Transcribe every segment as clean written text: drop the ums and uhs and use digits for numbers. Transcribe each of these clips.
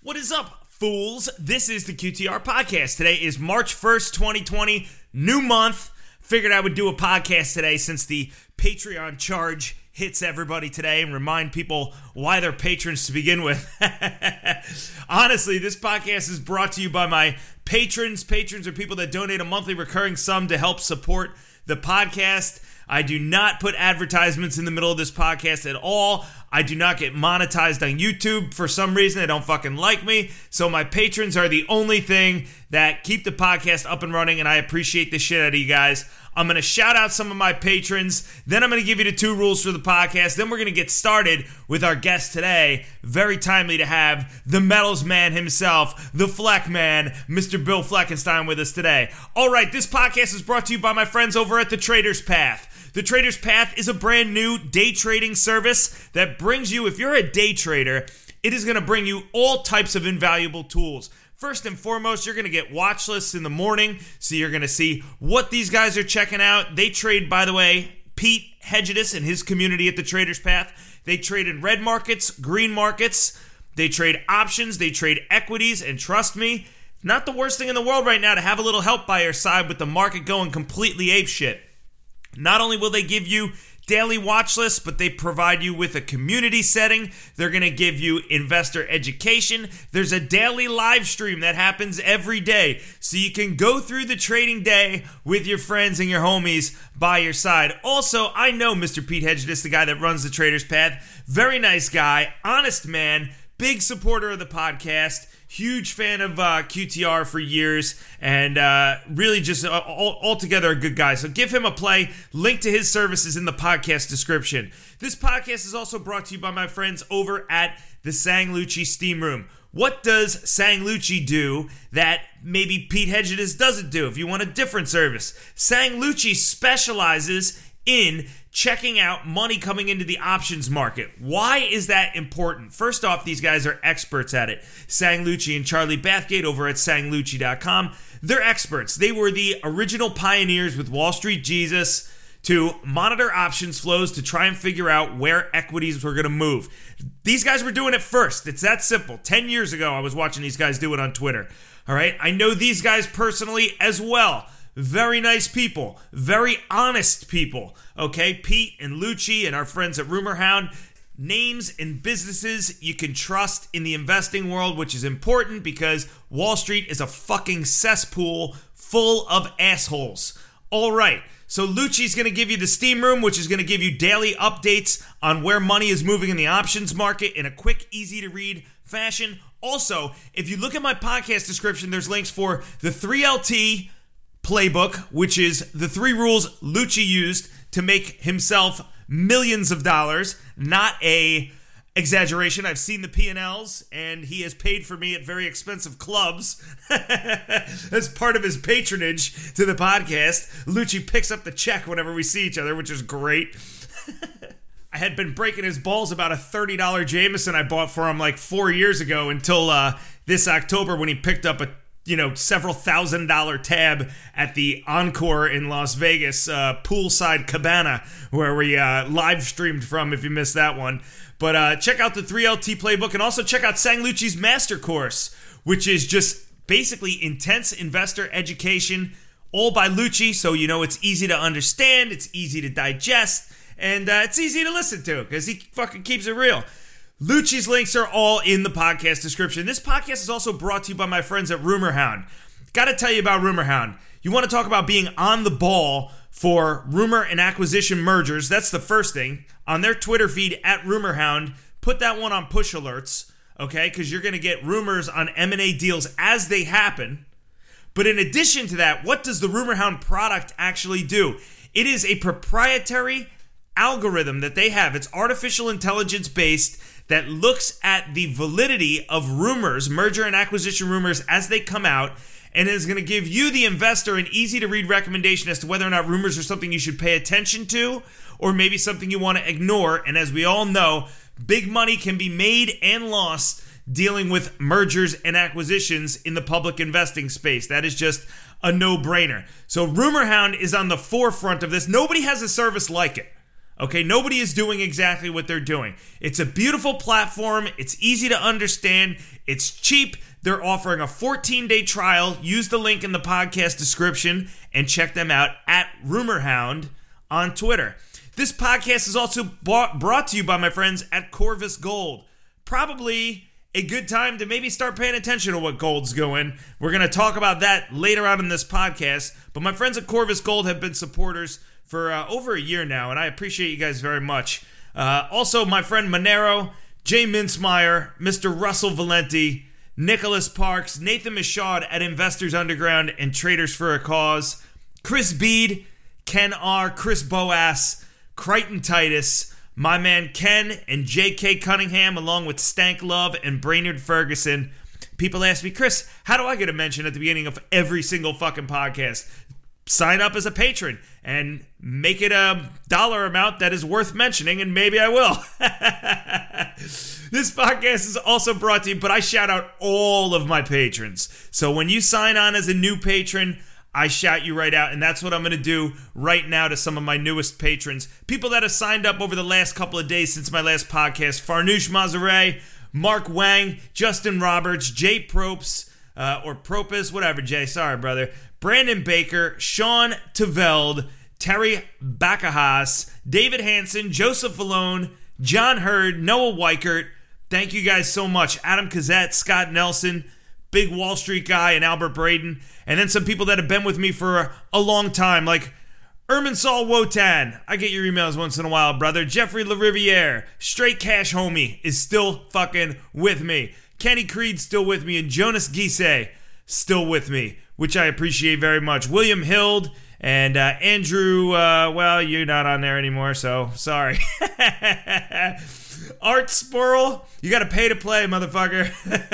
What is up, fools? This is the QTR Podcast. Today is March 1st, 2020, new month. Figured I would do a podcast today since the Patreon charge hits everybody today and remind people why they're patrons to begin with. Honestly, this podcast is brought to you by my patrons. Patrons are people that donate a monthly recurring sum to help support the podcast. I do not put advertisements in the middle of this podcast at all. I do not get monetized on YouTube for some reason. They don't fucking like me. So my patrons are the only thing that keep the podcast up and running, and I appreciate the shit out of you guys. I'm going to shout out some of my patrons. Then I'm going to give you the 2 rules for the podcast. Then we're going to get started with our guest today. Very timely to have the Metals Man himself, the Fleck Man, Mr. Bill Fleckenstein with us today. All right, this podcast is brought to you by my friends over at The Trader's Path. The Trader's Path is a brand new day trading service that brings you, if you're a day trader, it is going to bring you all types of invaluable tools. First and foremost, you're going to get watch lists in the morning, so you're going to see what these guys are checking out. They trade, by the way, Pete Hedgedis and his community at the Trader's Path. They trade in red markets, green markets. They trade options. They trade equities. And trust me, not the worst thing in the world right now to have a little help by your side with the market going completely apeshit. Not only will they give you daily watch lists, but they provide you with a community setting. They're going to give you investor education. There's a daily live stream that happens every day, so you can go through the trading day with your friends and your homies by your side. Also, I know Mr. Pete Hedgedis, the guy that runs the Trader's Path. Very nice guy, honest man, big supporter of the podcast. Huge fan of QTR for years, and really just altogether a good guy. So give him a play. Link to his services in the podcast description. This podcast is also brought to you by my friends over at the Sanglucci Steam Room. What does Sanglucci do that maybe Pete Hedgedis doesn't do if you want a different service? Sanglucci specializes in checking out money coming into the options market. Why is that important? First off, these guys are experts at it. Sanglucci and Charlie Bathgate over at Sanglucci.com. They're experts. They were the original pioneers with Wall Street Jesus to monitor options flows to try and figure out where equities were going to move. These guys were doing it first. It's that simple. 10 years ago, I was watching these guys do it on Twitter. All right? I know these guys personally as well. Very nice people, very honest people, okay? Pete and Lucci and our friends at Rumor Hound, names and businesses you can trust in the investing world, which is important because Wall Street is a fucking cesspool full of assholes. All right, so Lucci's going to give you the Steam Room, which is going to give you daily updates on where money is moving in the options market in a quick, easy-to-read fashion. Also, if you look at my podcast description, there's links for the 3LT playbook, which is the 3 rules Lucci used to make himself millions of dollars. Not a exaggeration. I've seen the P&Ls, and he has paid for me at very expensive clubs. As part of his patronage to the podcast, Lucci picks up the check whenever we see each other, which is great. I had been breaking his balls about a $30 Jameson I bought for him like 4 years ago until this October when he picked up a several $1,000 tab at the Encore in Las Vegas, poolside cabana, where we live streamed from if you missed that one. But check out the 3LT playbook and also check out Sanglucci's master course, which is just basically intense investor education, all by Lucci, so it's easy to understand, it's easy to digest, and it's easy to listen to because he fucking keeps it real. Lucci's links are all in the podcast description. This podcast is also brought to you by my friends at Rumor Hound. Got to tell you about Rumor Hound. You want to talk about being on the ball for rumor and acquisition mergers. That's the first thing. On their Twitter feed at Rumor Hound, put that one on push alerts, okay? Because you're going to get rumors on M&A deals as they happen. But in addition to that, what does the Rumor Hound product actually do? It is a proprietary algorithm that they have. It's artificial intelligence based that looks at the validity of rumors, merger and acquisition rumors as they come out, and is going to give you, the investor, an easy-to-read recommendation as to whether or not rumors are something you should pay attention to or maybe something you want to ignore. And as we all know, big money can be made and lost dealing with mergers and acquisitions in the public investing space. That is just a no-brainer. So Rumor Hound is on the forefront of this. Nobody has a service like it. Okay, nobody is doing exactly what they're doing. It's a beautiful platform. It's easy to understand. It's cheap. They're offering a 14-day trial. Use the link in the podcast description and check them out at RumorHound on Twitter. This podcast is also brought to you by my friends at Corvus Gold. Probably a good time to maybe start paying attention to what gold's going. We're going to talk about that later on in this podcast. But my friends at Corvus Gold have been supporters for over a year now, and I appreciate you guys very much. Also, my friend Monero, Jay Mincemeyer, Mr. Russell Valenti, Nicholas Parks, Nathan Michaud at Investors Underground and Traders for a Cause, Chris Bede, Ken R., Chris Boas, Crichton Titus, my man Ken and J.K. Cunningham, along with Stank Love and Brainerd Ferguson. People ask me, Chris, how do I get a mention at the beginning of every single fucking podcast? Sign up as a patron and make it a dollar amount that is worth mentioning, and maybe I will. This podcast is also brought to you, but I shout out all of my patrons. So when you sign on as a new patron, I shout you right out, and that's what I'm going to do right now to some of my newest patrons. People that have signed up over the last couple of days since my last podcast: Farnoosh Mazaray, Mark Wang, Justin Roberts, Jay Propes, or Propus, whatever, Jay, sorry, brother. Brandon Baker, Sean Taveld, Terry Bacahas, David Hansen, Joseph Vallone, John Hurd, Noah Weichert. Thank you guys so much. Adam Kazette, Scott Nelson, Big Wall Street Guy, and Albert Braden. And then some people that have been with me for a long time, like Ermansol Wotan. I get your emails once in a while, brother. Jeffrey LaRiviere, Straight Cash Homie is still fucking with me. Kenny Creed still with me, and Jonas Gise still with me, which I appreciate very much. William Hild and Andrew, well, you're not on there anymore, so sorry. Art Spurl, you got to pay to play, motherfucker.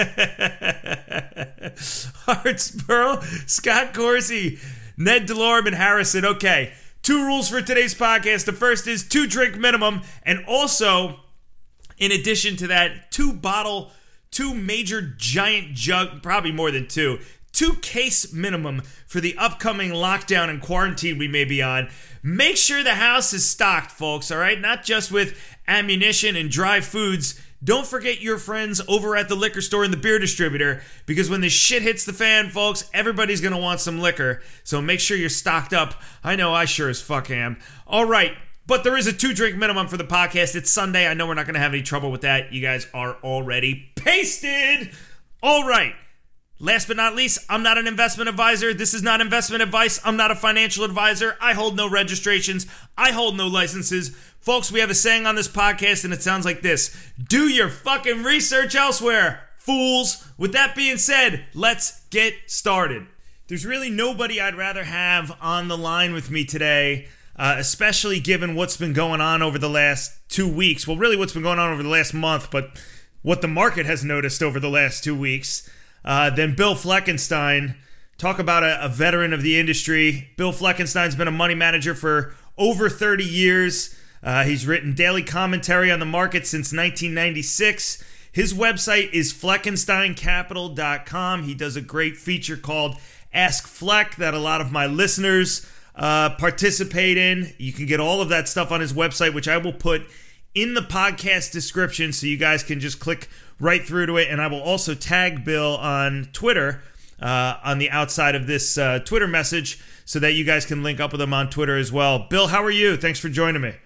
Art Spurl, Scott Corsi, Ned Delorme, and Harrison. Okay, 2 rules for today's podcast. The first is 2 drink minimum, and also, in addition to that, 2 major giant jug, probably more than 2 case minimum for the upcoming lockdown and quarantine we may be on. Make sure the house is stocked, folks, all right? Not just with ammunition and dry foods. Don't forget your friends over at the liquor store and the beer distributor, because when this shit hits the fan, folks, everybody's going to want some liquor. So make sure you're stocked up. I know I sure as fuck am. All right. But there is a 2 drink minimum for the podcast. It's Sunday. I know we're not going to have any trouble with that. You guys are already pasted. All right. Last but not least, I'm not an investment advisor. This is not investment advice. I'm not a financial advisor. I hold no registrations. I hold no licenses. Folks, we have a saying on this podcast, and it sounds like this: do your fucking research elsewhere, fools. With that being said, let's get started. There's really nobody I'd rather have on the line with me today, especially given what's been going on over the last 2 weeks. Well, really what's been going on over the last month, but what the market has noticed over the last 2 weeks. Then Bill Fleckenstein. Talk about a veteran of the industry. Bill Fleckenstein's been a money manager for over 30 years. He's written daily commentary on the market since 1996. His website is fleckensteincapital.com. He does a great feature called Ask Fleck that a lot of my listeners participate in. You can get all of that stuff on his website, which I will put in the podcast description so you guys can just click right through to it. And I will also tag Bill on Twitter on the outside of this Twitter message so that you guys can link up with him on Twitter as well. Bill, how are you? Thanks for joining me.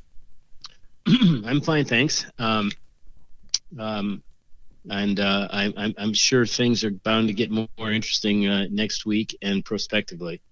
I'm fine, thanks. I'm sure things are bound to get more interesting next week and prospectively.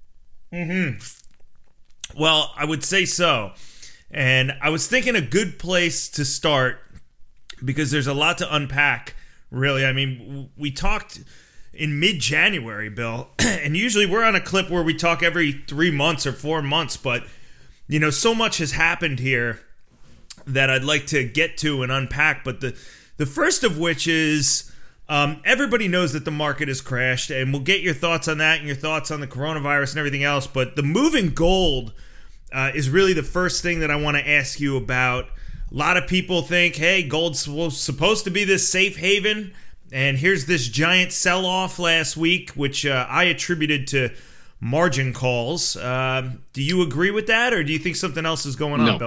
Well, I would say so. And I was thinking a good place to start, because there's a lot to unpack, really. I mean, we talked in mid-January, Bill, and usually we're on a clip where we talk every 3 months or 4 months, but, you know, so much has happened here that I'd like to get to and unpack. But the first of which is everybody knows that the market has crashed, and we'll get your thoughts on that and your thoughts on the coronavirus and everything else. But the move in gold is really the first thing that I want to ask you about. A lot of people think, hey, gold's supposed to be this safe haven, and here's this giant sell-off last week, which I attributed to margin calls. Do you agree with that, or do you think something else is going on, Bill?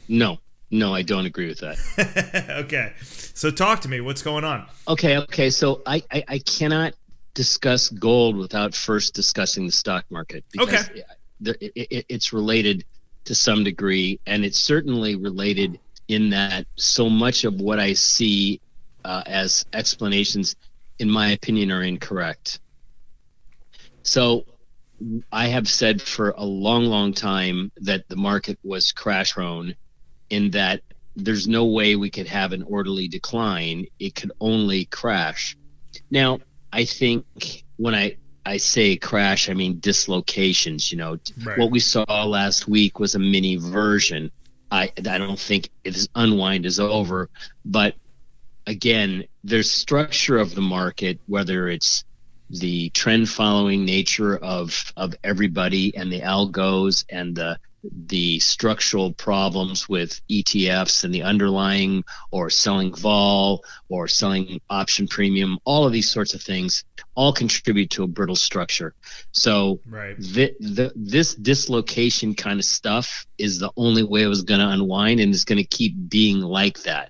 No, I don't agree with that. Okay. So talk to me. What's going on? Okay. So I cannot discuss gold without first discussing the stock market, because it's related to some degree, and it's certainly related in that so much of what I see as explanations, in my opinion, are incorrect. So I have said for a long, long time that the market was crash prone, in that there's no way we could have an orderly decline. It could only crash. Now, I think when I say crash, I mean dislocations. Right. What we saw last week was a mini version. I don't think its unwind is over, but again, there's structure of the market, whether it's the trend following nature of everybody and the algos and the structural problems with ETFs and the underlying, or selling vol or selling option premium, all of these sorts of things all contribute to a brittle structure. So right. This dislocation kind of stuff is the only way it was going to unwind, and it's going to keep being like that.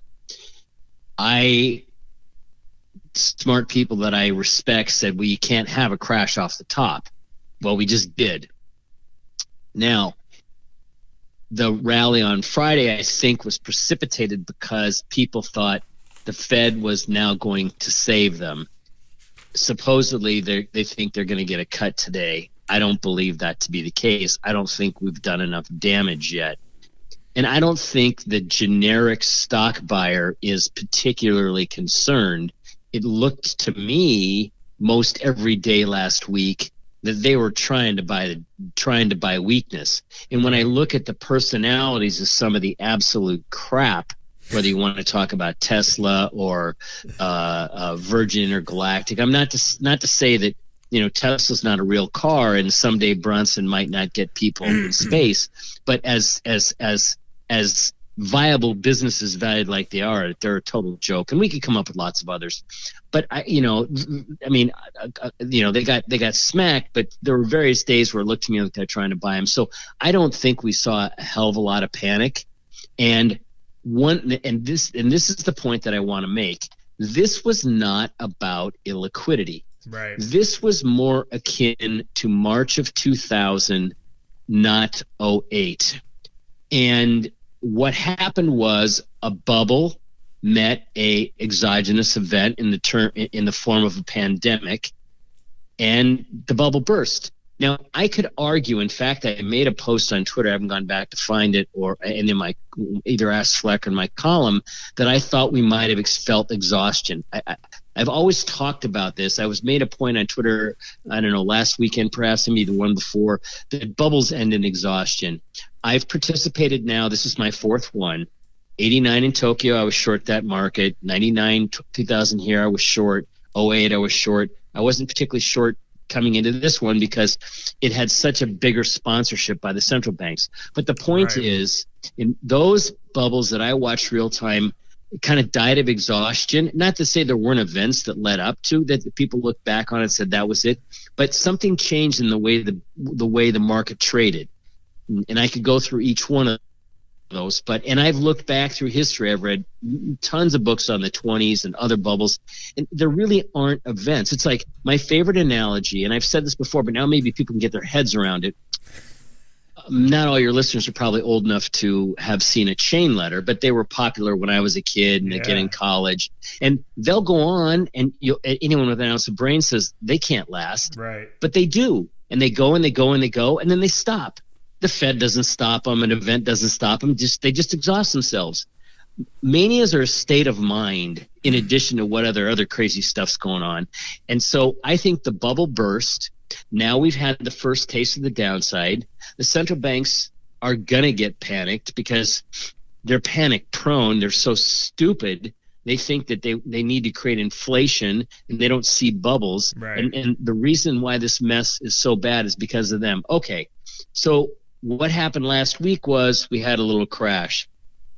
Smart people that I respect said, well, you can't have a crash off the top. Well, we just did. Now, the rally on Friday, I think, was precipitated because people thought the Fed was now going to save them. Supposedly, they think they're going to get a cut today. I don't believe that to be the case. I don't think we've done enough damage yet. And I don't think the generic stock buyer is particularly concerned. It looked to me most every day last week that they were trying to buy weakness. And when I look at the personalities of some of the absolute crap, whether you want to talk about Tesla or Virgin or Galactic, I'm not to say that Tesla's not a real car and someday Bronson might not get people in space, but as viable businesses valued like they are, they're a total joke. And we could come up with lots of others, but they got smacked, but there were various days where it looked to me like they're trying to buy them. So I don't think we saw a hell of a lot of panic. And this is the point that I want to make. This was not about illiquidity. Right. This was more akin to March of 2000, not 2008. And what happened was a bubble met a exogenous event in the form of a pandemic, and the bubble burst. Now, I could argue, in fact, I made a post on Twitter, I haven't gone back to find it, and in my either Ask Fleck or my column, that I thought we might have felt exhaustion. I've always talked about this. I was made a point on Twitter, I don't know, last weekend, perhaps maybe the one before, that bubbles end in exhaustion. I've participated now, this is my fourth one. 89 in Tokyo, I was short that market. 99, 2000 here, I was short. 08, I was short. I wasn't particularly short coming into this one because it had such a bigger sponsorship by the central banks. But the point is, in those bubbles that I watched real time, it kind of died of exhaustion. Not to say there weren't events that led up to that the people looked back on and said that was it, but something changed in the way the market traded. And I could go through each one of those, and I've looked back through history. I've read tons of books on the 20s and other bubbles, and there really aren't events. It's like my favorite analogy, and I've said this before, but now maybe people can get their heads around it. Not all your listeners are probably old enough to have seen a chain letter, but they were popular when I was a kid and again in college. And they'll go on, and anyone with an ounce of brain says they can't last, right? But they do, and they go and they go and they go, and then they stop. The Fed doesn't stop them. An event doesn't stop them. They just exhaust themselves. Manias are a state of mind in addition to what other crazy stuff's going on. And so I think the bubble burst. Now we've had the first taste of the downside. The central banks are going to get panicked because they're panic prone. They're so stupid. They think that they need to create inflation and they don't see bubbles. Right. And the reason why this mess is so bad is because of them. Okay, so what happened last week was we had a little crash.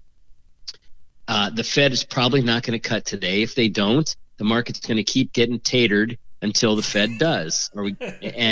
The Fed is probably not going to cut today. If they don't, the market's going to keep getting tatered until the Fed does.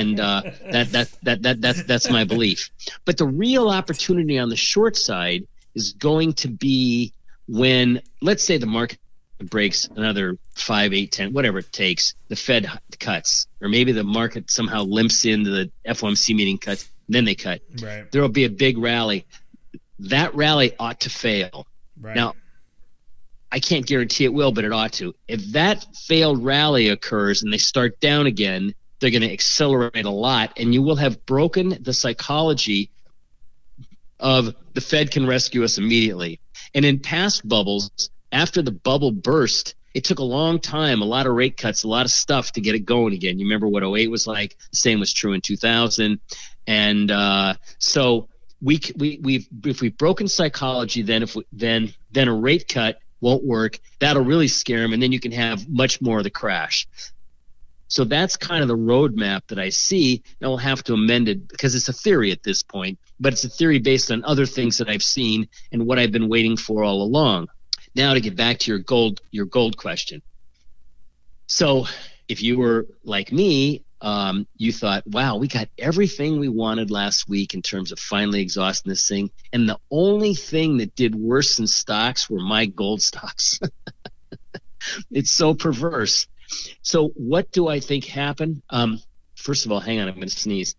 That's my belief. But the real opportunity on the short side is going to be when, let's say, the market breaks another 5, 8, 10, whatever it takes, the Fed cuts, or maybe the market somehow limps into the FOMC meeting cuts, then they cut. Right. There will be a big rally. That rally ought to fail. Right. Now, I can't guarantee it will, but it ought to. If that failed rally occurs and they start down again, they're going to accelerate a lot, and you will have broken the psychology of the Fed can rescue us immediately. And in past bubbles, after the bubble burst, it took a long time, a lot of rate cuts, a lot of stuff to get it going again. You remember what 08 was like? The same was true in 2000. And so if we've broken psychology, then a rate cut won't work. That'll really scare them, and then you can have much more of the crash. So that's kind of the roadmap that I see. And we'll have to amend it because it's a theory at this point, but it's a theory based on other things that I've seen and what I've been waiting for all along. Now to get back to your gold question. So if you were like me, you thought, wow, we got everything we wanted last week in terms of finally exhausting this thing. And the only thing that did worse than stocks were my gold stocks. It's so perverse. So what do I think happened? First of all, hang on, I'm going to sneeze.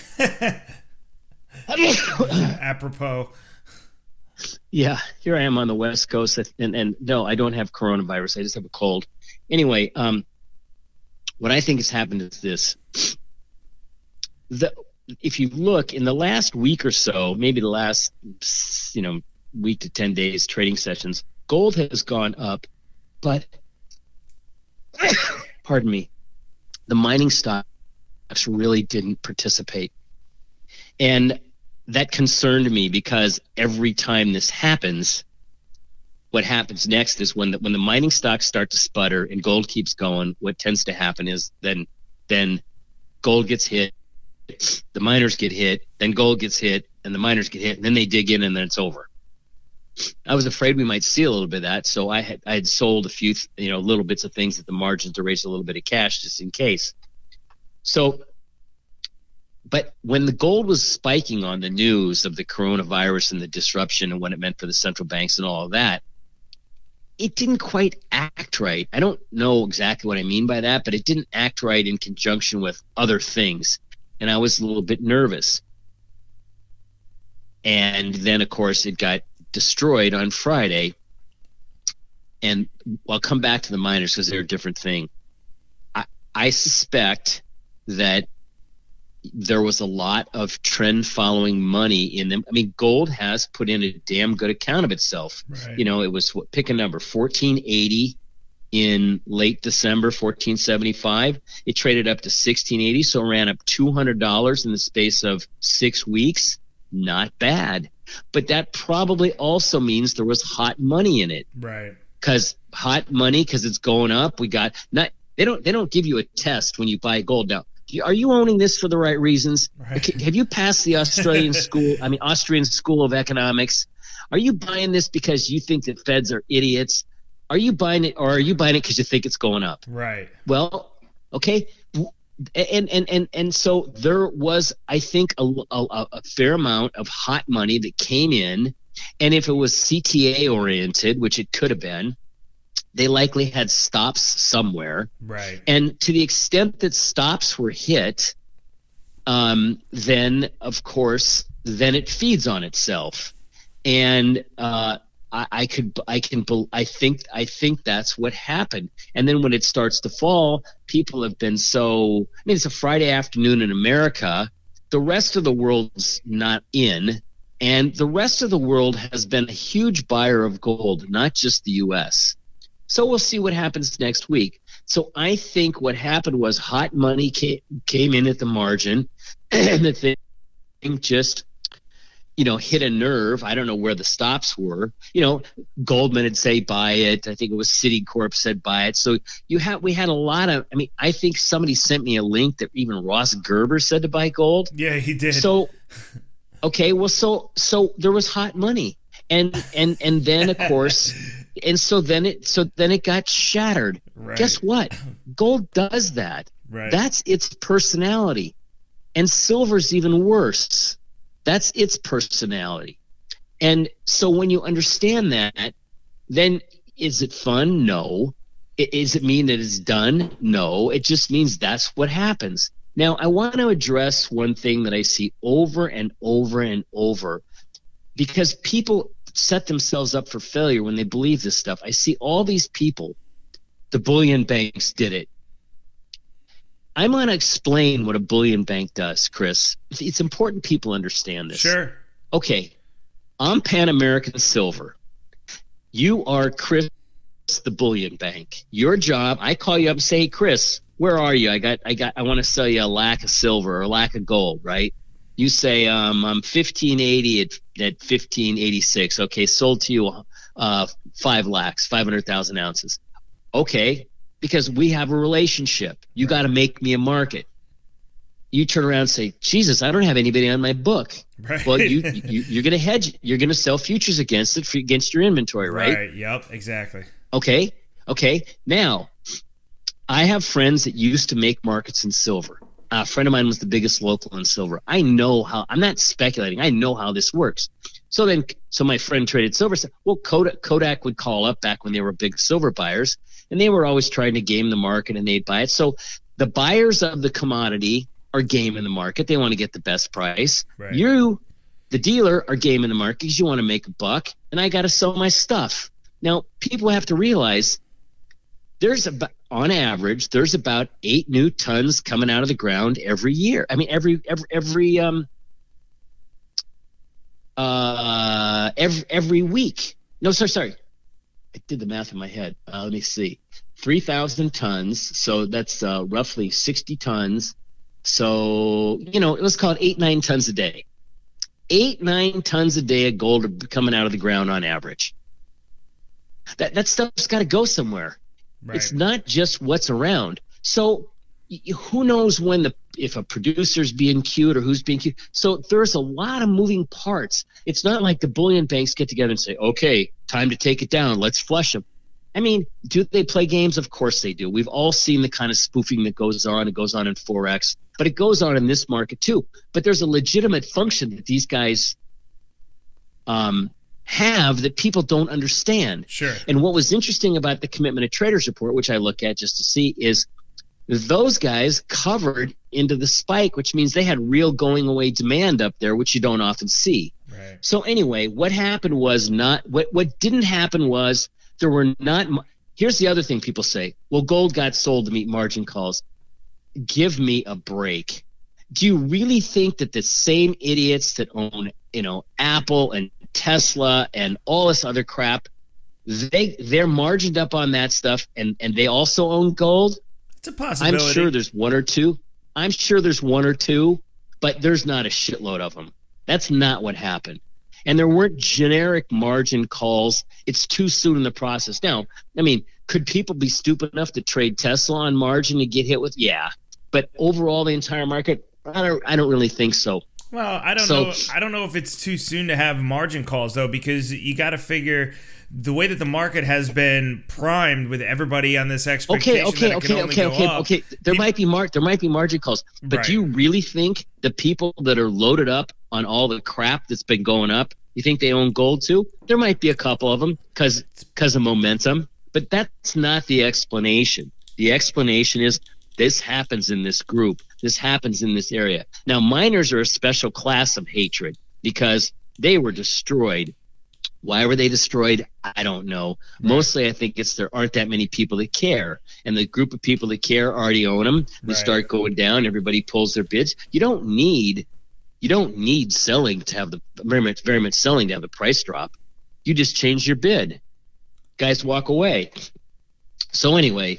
Apropos. Yeah, here I am on the West Coast, and no, I don't have coronavirus. I just have a cold. Anyway, what I think has happened is this. If you look in the last week or so, maybe the last week to 10 days trading sessions, gold has gone up, but pardon me, the mining stocks really didn't participate. And that concerned me because every time this happens, what happens next is when the mining stocks start to sputter and gold keeps going, what tends to happen is then gold gets hit, the miners get hit, then gold gets hit, and the miners get hit, and then they dig in, and then it's over. I was afraid we might see a little bit of that, so I had sold a few little bits of things at the margins to raise a little bit of cash just in case. So, but when the gold was spiking on the news of the coronavirus and the disruption and what it meant for the central banks and all of that, it didn't quite act right. I don't know exactly what I mean by that, but it didn't act right in conjunction with other things, and I was a little bit nervous. And then, of course, it got destroyed on Friday, and I'll come back to the miners because they're a different thing. I suspect that there was a lot of trend following money in them. I mean, gold has put in a damn good account of itself. Right. It was pick a number, 1480 in late December, 1475. It traded up to 1680, so it ran up $200 in the space of 6 weeks. Not bad. But that probably also means there was hot money in it. Right. Because hot money, because it's going up. They don't give you a test when you buy gold now. Are you owning this for the right reasons? Right. Have you passed the Austrian School of Economics? Are you buying this because you think that Feds are idiots? Are you buying it, or are you buying it because you think it's going up? Right. Well, okay. And so there was, I think, a fair amount of hot money that came in, and if it was CTA oriented, which it could have been, they likely had stops somewhere. Right. And to the extent that stops were hit, then of course, then it feeds on itself. And I think that's what happened. And then when it starts to fall, people have been it's a Friday afternoon in America. The rest of the world's not in, and the rest of the world has been a huge buyer of gold, not just the U.S. So we'll see what happens next week. So I think what happened was hot money came in at the margin, and the thing just hit a nerve. I don't know where the stops were. Goldman would say buy it. I think it was Citicorp said buy it. So we had a lot of. I think somebody sent me a link that even Ross Gerber said to buy gold. Yeah, he did. So, okay, well, so there was hot money, and then of course, and so then it got shattered. Right. Guess what? Gold does that. Right. That's its personality, and silver's even worse. That's its personality. And so when you understand that, then is it fun? No. Does it mean that it's done? No. It just means that's what happens. Now, I want to address one thing that I see over and over and over, because people set themselves up for failure when they believe this stuff. I see all these people, the bullion banks did it. I'm going to explain what a bullion bank does, Chris. It's important people understand this. Sure. Okay. I'm Pan American Silver. You are Chris, the bullion bank. Your job, I call you up and say, hey, Chris, where are you? I want to sell you a lakh of silver or a lakh of gold, right? You say, I'm 1580 at 1586. Okay, sold to you 5 lakhs, 500,000 ounces. Okay, because we have a relationship. You got to make me a market. You turn around and say, Jesus, I don't have anybody on my book. Right. Well, you're going to hedge. You're going to sell futures against it, against your inventory, right? Right. Yep. Exactly. Okay. Now, I have friends that used to make markets in silver. A friend of mine was the biggest local in silver. I know how. I'm not speculating. I know how this works. So my friend traded silver. Said, well, Kodak would call up back when they were big silver buyers, and they were always trying to game the market, and they'd buy it. So the buyers of the commodity are gaming the market. They want to get the best price. Right. You, the dealer, are gaming the market because you want to make a buck, and I got to sell my stuff. Now, people have to realize on average, there's about 8 new tons coming out of the ground every year. I mean, every week. No, sorry. I did the math in my head. Let me see. 3,000 tons. So that's roughly 60 tons. So, let's call it 8-9 tons a day. 8-9 tons a day of gold are coming out of the ground on average. That stuff's got to go somewhere. Right. It's not just what's around. So who knows if a producer's being queued or who's being queued. So there's a lot of moving parts. It's not like the bullion banks get together and say, okay, time to take it down. Let's flush them. I mean, do they play games? Of course they do. We've all seen the kind of spoofing that goes on. It goes on in Forex, but it goes on in this market too. But there's a legitimate function that these guys have that people don't understand. Sure. And what was interesting about the Commitment of Traders report, which I look at just to see, is those guys covered into the spike, which means they had real going away demand up there, which you don't often see. Right. So anyway, what happened was what didn't happen was there were not. Here's the other thing people say. Well, gold got sold to meet margin calls. Give me a break. Do you really think that the same idiots that own, Apple and Tesla and all this other crap, they're margined up on that stuff and they also own gold? It's a possibility. I'm sure there's one or two, but there's not a shitload of them. That's not what happened. And there weren't generic margin calls. It's too soon in the process. Now, I mean, could people be stupid enough to trade Tesla on margin and get hit with? Yeah. But overall, the entire market, I don't really think so. Well, I don't know if it's too soon to have margin calls, though, because you got to figure the way that the market has been primed with everybody on this expectation Okay. There might be margin calls, but Right. Do you really think the people that are loaded up on all the crap that's been going up, you think they own gold too? There might be a couple of them because of momentum, but that's not the explanation. The explanation is this happens in this group. This happens in this area. Now, miners are a special class of hatred because they were destroyed. Why were they destroyed? I don't know. Right. Mostly, I think there aren't that many people that care, and the group of people that care already own them. They start going down. Everybody pulls their bids. You don't need selling to have the very much selling to have the price drop. You just change your bid. Guys walk away. So anyway,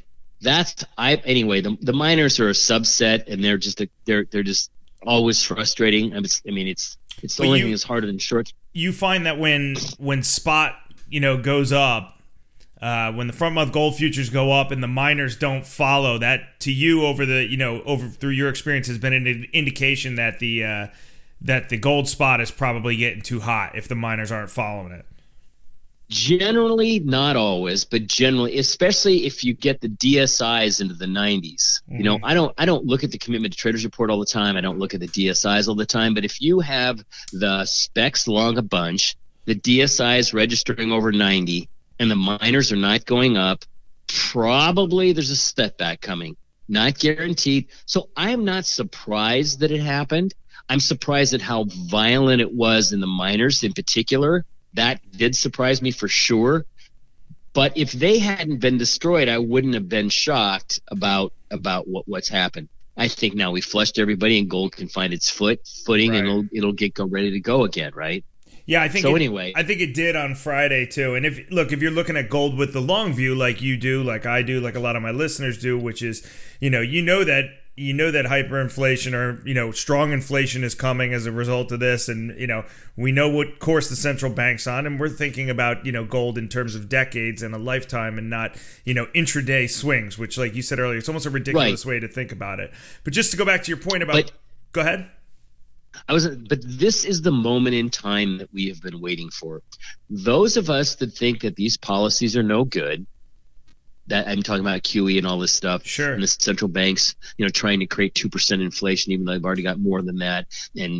the miners are a subset, and they're just always frustrating. It's the only thing that's harder than short. You find that when spot goes up, when the front month gold futures go up and the miners don't follow, that to you over through your experience has been an indication that the gold spot is probably getting too hot if the miners aren't following it. Generally, not always, but generally, especially if you get the DSIs into the 90s. Mm-hmm. I don't look at the Commitment to Traders report all the time. I don't look at the DSIs all the time. But if you have the specs long a bunch, the DSI is registering over 90 and the minors are not going up, probably there's a step back coming. Not guaranteed. So I am not surprised that it happened. I'm surprised at how violent it was in the minors in particular. That did surprise me for sure. But if they hadn't been destroyed, I wouldn't have been shocked about what's happened. I think now we flushed everybody and gold can find its footing, right, and it'll get ready to go again, right? Yeah, I think so. I think it did on Friday too. And if you're looking at gold with the long view, like you do, like I do, like a lot of my listeners do, which is, you know that hyperinflation or strong inflation is coming as a result of this, and we know what course the central bank's on, and we're thinking about gold in terms of decades and a lifetime, and not intraday swings, which, like you said earlier, it's almost a ridiculous way to think about it. But just to go back to your point about, go ahead. But this is the moment in time that we have been waiting for. Those of us that think that these policies are no good, that I'm talking about QE and all this stuff, sure, and the central banks, trying to create 2% inflation, even though they've already got more than that, and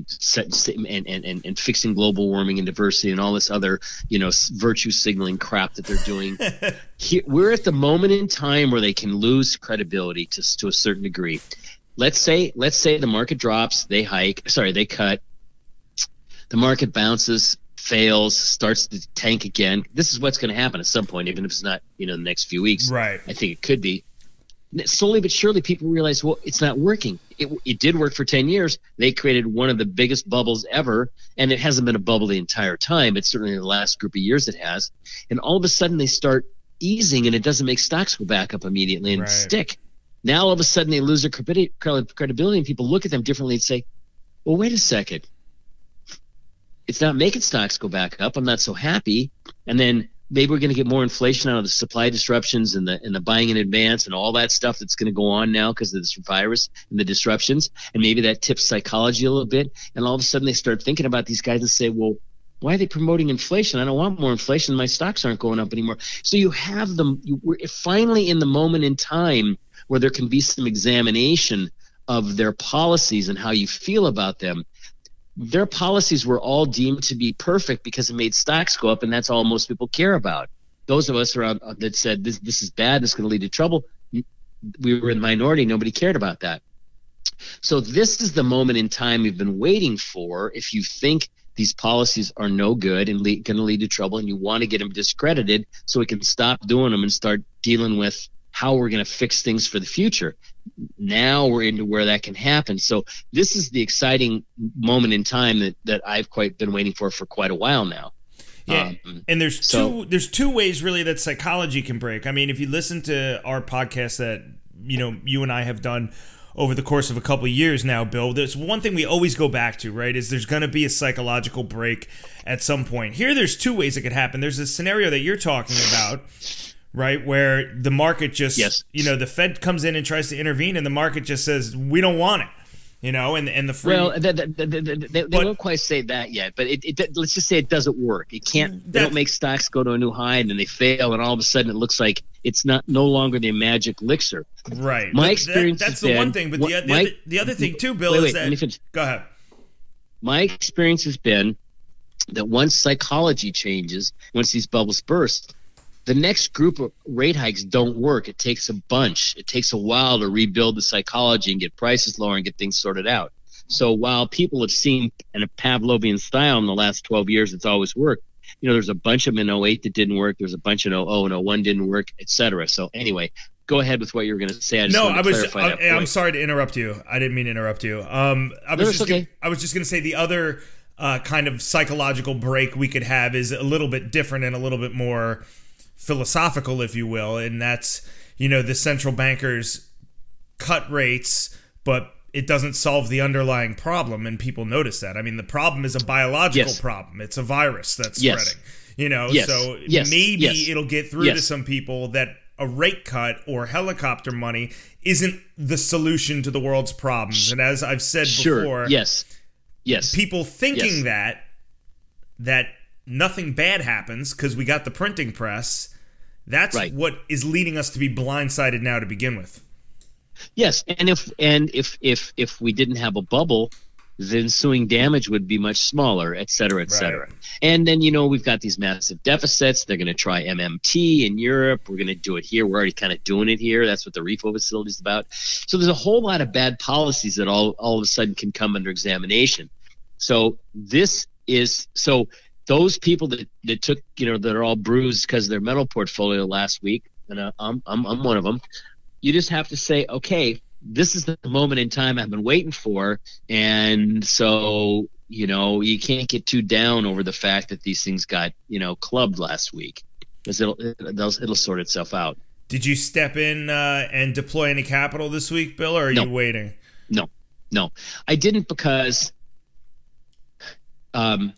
fixing global warming and diversity and all this other, virtue signaling crap that they're doing. We're at the moment in time where they can lose credibility to a certain degree. Let's say the market drops, they cut, the market bounces, fails, starts to tank again. This is what's going to happen at some point, even if it's not, the next few weeks. Right. I think it could be. Slowly but surely, people realize, well, it's not working. It did work for 10 years. They created one of the biggest bubbles ever, and it hasn't been a bubble the entire time, but certainly in the last group of years it has. And all of a sudden they start easing, and it doesn't make stocks go back up immediately and stick. Now all of a sudden they lose their credibility, and people look at them differently and say, well, wait a second. It's not making stocks go back up. I'm not so happy. And then maybe we're going to get more inflation out of the supply disruptions and the buying in advance and all that stuff that's going to go on now because of this virus and the disruptions. And maybe that tips psychology a little bit. And all of a sudden they start thinking about these guys and say, well, why are they promoting inflation? I don't want more inflation. My stocks aren't going up anymore. So you have them. We're finally in the moment in time where there can be some examination of their policies and how you feel about them. Their policies were all deemed to be perfect because it made stocks go up, and that's all most people care about. Those of us around that said this is bad, this is going to lead to trouble, we were in the minority. Nobody cared about that. So this is the moment in time we've been waiting for. If you think these policies are no good and going to lead to trouble, and you want to get them discredited so we can stop doing them and start dealing with how we're going to fix things for the future. Now we're into where that can happen. So this is the exciting moment in time that I've been waiting for quite a while now. Yeah, and there's two ways really that psychology can break. I mean, if you listen to our podcast that you and I have done over the course of a couple of years now, Bill, there's one thing we always go back to, right, is there's going to be a psychological break at some point. Here, there's two ways it could happen. There's a scenario that you're talking about, right, where the market just, the Fed comes in and tries to intervene, and the market just says, we don't want it, and the free... Well, they won't quite say that yet, but let's just say it doesn't work. It can't. They don't make stocks go to a new high, and then they fail, and all of a sudden it looks like it's no longer the magic elixir. Right. My experience that's the one thing, but the other thing too, Bill, is that... Let me finish. Go ahead. My experience has been that once psychology changes, once these bubbles burst, the next group of rate hikes don't work. It takes a bunch. It takes a while to rebuild the psychology and get prices lower and get things sorted out. So while people have seen in a Pavlovian style in the last 12 years, it's always worked. There's a bunch of them in 08 that didn't work. There's a bunch in 00 and 01 didn't work, et cetera. So anyway, go ahead with what you were going to say. I'm sorry to interrupt you. I didn't mean to interrupt you. I was just going to say the other kind of psychological break we could have is a little bit different and a little bit more philosophical, if you will, and that's the central bankers cut rates, but it doesn't solve the underlying problem, and people notice that. I mean, the problem is a biological problem. It's a virus that's spreading. So maybe it'll get through to some people that a rate cut or helicopter money isn't the solution to the world's problems. And as I've said before, people thinking that nothing bad happens because we got the printing press. That's what is leading us to be blindsided now to begin with. Yes, and if we didn't have a bubble, the ensuing damage would be much smaller, et cetera, et cetera. Right. And then, we've got these massive deficits. They're going to try MMT in Europe. We're going to do it here. We're already kind of doing it here. That's what the repo facility is about. So there's a whole lot of bad policies that all of a sudden can come under examination. So those people that took, that are all bruised because of their metal portfolio last week, and I'm one of them, you just have to say, okay, this is the moment in time I've been waiting for. And so, you can't get too down over the fact that these things got, clubbed last week, because it'll sort itself out. Did you step in and deploy any capital this week, Bill, or are you waiting? No, I didn't, because I've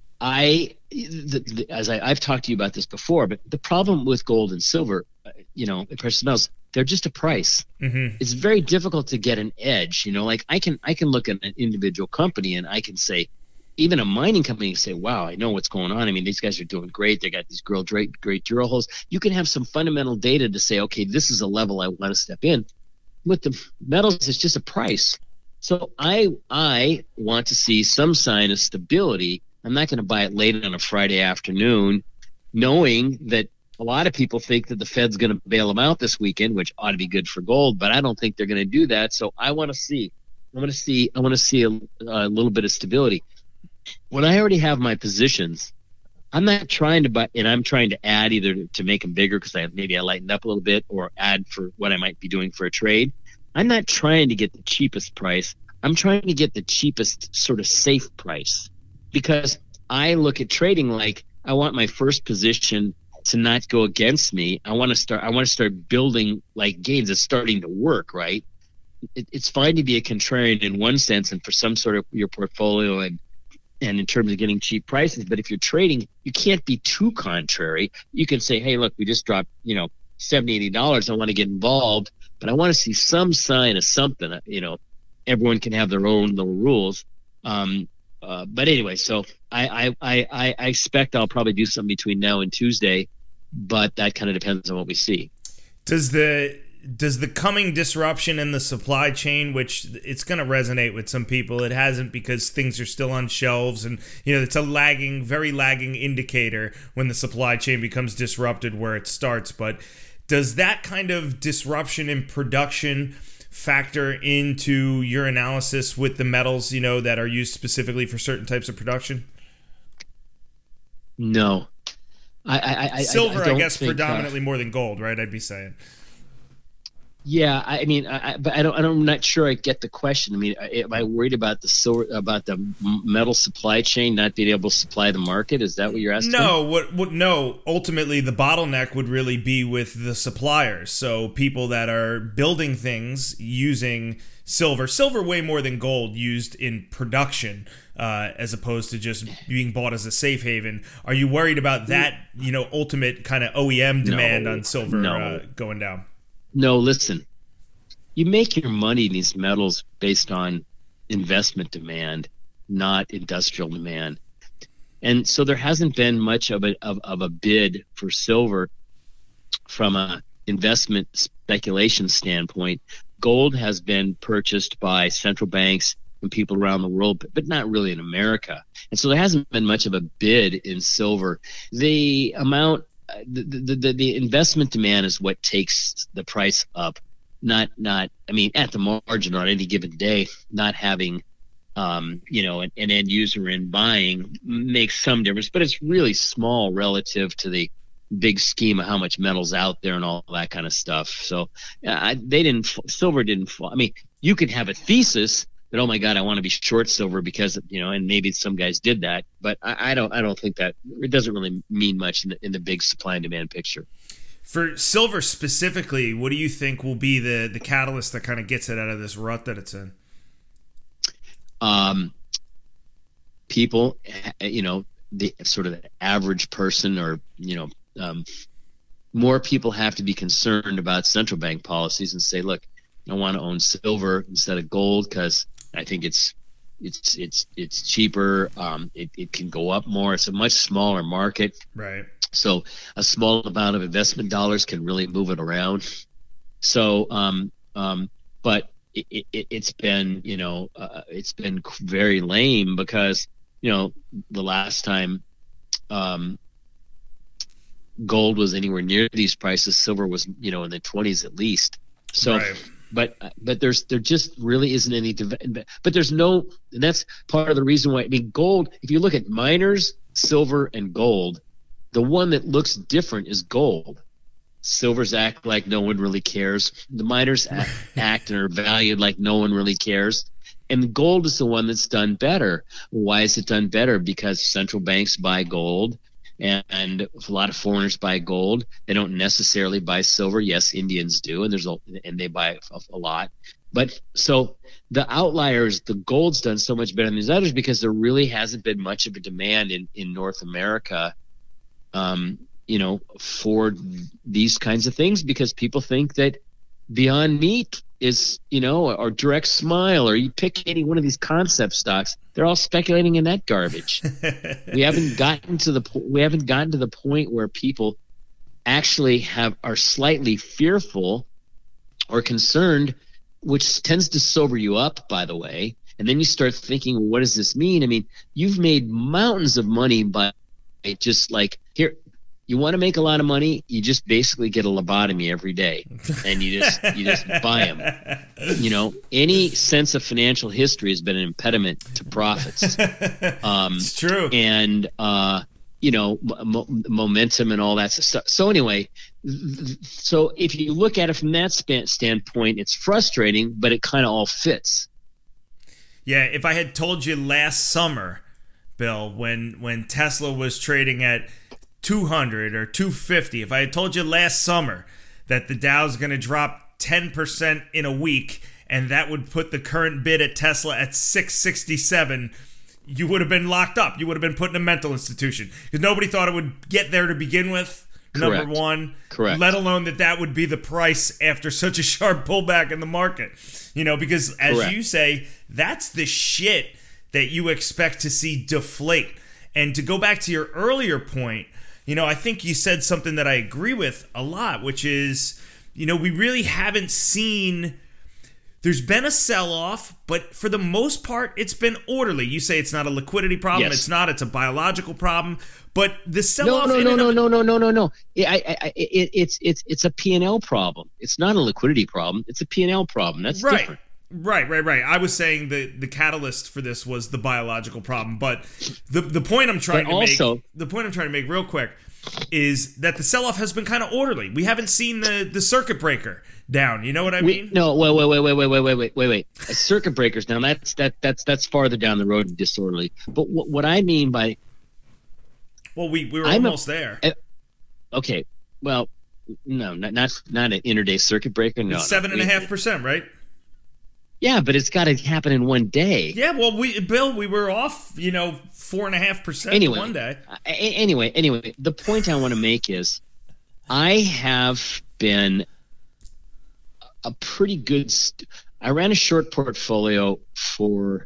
talked to you about this before, but the problem with gold and silver, precious metals, they're just a price. Mm-hmm. It's very difficult to get an edge. Like I can look at an individual company and I can say, even a mining company, say, wow, I know what's going on. I mean, these guys are doing great. They got these great drill holes. You can have some fundamental data to say, okay, this is a level I want to step in. With the metals, it's just a price. So I want to see some sign of stability. I'm not going to buy it late on a Friday afternoon, knowing that a lot of people think that the Fed's going to bail them out this weekend, which ought to be good for gold, but I don't think they're going to do that. So I want to see a little bit of stability. When I already have my positions, I'm not trying to buy, and I'm trying to add either to make them bigger because maybe I lightened up a little bit, or add for what I might be doing for a trade. I'm not trying to get the cheapest price. I'm trying to get the cheapest sort of safe price, because I look at trading like I want my first position to not go against me. I want to start building like gains. It's starting to work, right? It's fine to be a contrarian in one sense, and for some sort of your portfolio and in terms of getting cheap prices. But if you're trading, you can't be too contrary. You can say, hey, look, we just dropped, $70, $80. I want to get involved, but I want to see some sign of something. Everyone can have their own little rules. But anyway, so I expect I'll probably do something between now and Tuesday, but that kind of depends on what we see. Does the coming disruption in the supply chain, which it's going to resonate with some people, it hasn't, because things are still on shelves, and it's a very lagging indicator when the supply chain becomes disrupted where it starts. But does that kind of disruption in production factor into your analysis with the metals, that are used specifically for certain types of production? No. Silver, I guess, predominantly more than gold, right? I'd be saying. Yeah, but I'm not sure I get the question. I mean, am I worried about the metal supply chain not being able to supply the market? Is that what you're asking? No, no. Ultimately, the bottleneck would really be with the suppliers. So people that are building things using silver way more than gold used in production, as opposed to just being bought as a safe haven. Are you worried about that? Ultimate kind of OEM demand on silver going down? No, listen, you make your money in these metals based on investment demand, not industrial demand. And so there hasn't been much of a bid for silver from a investment speculation standpoint. Gold has been purchased by central banks and people around the world, but not really in America. And so there hasn't been much of a bid in silver. The amount the investment demand is what takes the price up, not at the margin or on any given day, not having an end user in buying makes some difference, but it's really small relative to the big scheme of how much metal's out there and all that kind of stuff. So silver didn't fall. I mean, you could have a thesis that, oh my God, I want to be short silver because, and maybe some guys did that, but I don't think that it doesn't really mean much in the big supply and demand picture. For silver specifically, what do you think will be the catalyst that kind of gets it out of this rut that it's in? People, the sort of the average person, or, more people have to be concerned about central bank policies and say, look, I want to own silver instead of gold because I think it's cheaper. It can go up more. It's a much smaller market. Right. So a small amount of investment dollars can really move it around. So, but it's been, it's been very lame because, the last time gold was anywhere near these prices, silver was, in the 20s at least. So, right. but there just really isn't any, but there's no, and that's part of the reason why, gold, if you look at miners, silver and gold, the one that looks different is gold. Silvers act like no one really cares. The miners act and are valued like no one really cares. And gold is the one that's done better. Why is it done better? Because central banks buy gold, and a lot of foreigners buy gold. They don't necessarily buy silver. Yes, Indians do, and they buy a lot. But so the outliers, the gold's done so much better than these others because there really hasn't been much of a demand in North America, for these kinds of things, because people think that Beyond Meat is, or Direct Smile, or you pick any one of these concept stocks, they're all speculating in that garbage. We haven't gotten to the point where people actually are slightly fearful or concerned, which tends to sober you up, by the way. And then you start thinking, well, what does this mean? You've made mountains of money by just like, here, you want to make a lot of money, you just basically get a lobotomy every day, and you just buy them. Any sense of financial history has been an impediment to profits. It's true. And momentum and all that stuff. So anyway, so if you look at it from that standpoint, it's frustrating, but it kind of all fits. Yeah, if I had told you last summer, Bill, when Tesla was trading at 200 or 250, if I had told you last summer that the Dow's going to drop 10% in a week and that would put the current bid at Tesla at 667, you would have been locked up. You would have been put in a mental institution because nobody thought it would get there to begin with. Correct. Number one. Correct. Let alone that would be the price after such a sharp pullback in the market. Because as Correct. you say, that's the shit that you expect to see deflate. And to go back to your earlier point, I think you said something that I agree with a lot, which is, we really haven't seen, there's been a sell-off, but for the most part, it's been orderly. You say it's not a liquidity problem. Yes. It's not. It's a biological problem. But the sell-off... No. It's a P&L problem. It's not a liquidity problem. It's a P&L problem. That's right. different. Right. I was saying the catalyst for this was the biological problem, but the point I'm trying to make real quick is that the sell-off has been kind of orderly. We haven't seen the circuit breaker down. You know what I mean? No, wait. A circuit breakers now. That's farther down the road and disorderly. But what I mean by we were almost there. Okay, well, no, not an intraday circuit breaker. No, 7.5%, right? Yeah, but it's got to happen in one day. Yeah, well, we were off, 4.5% one day. Anyway, the point I want to make is I have been a pretty good I ran a short portfolio for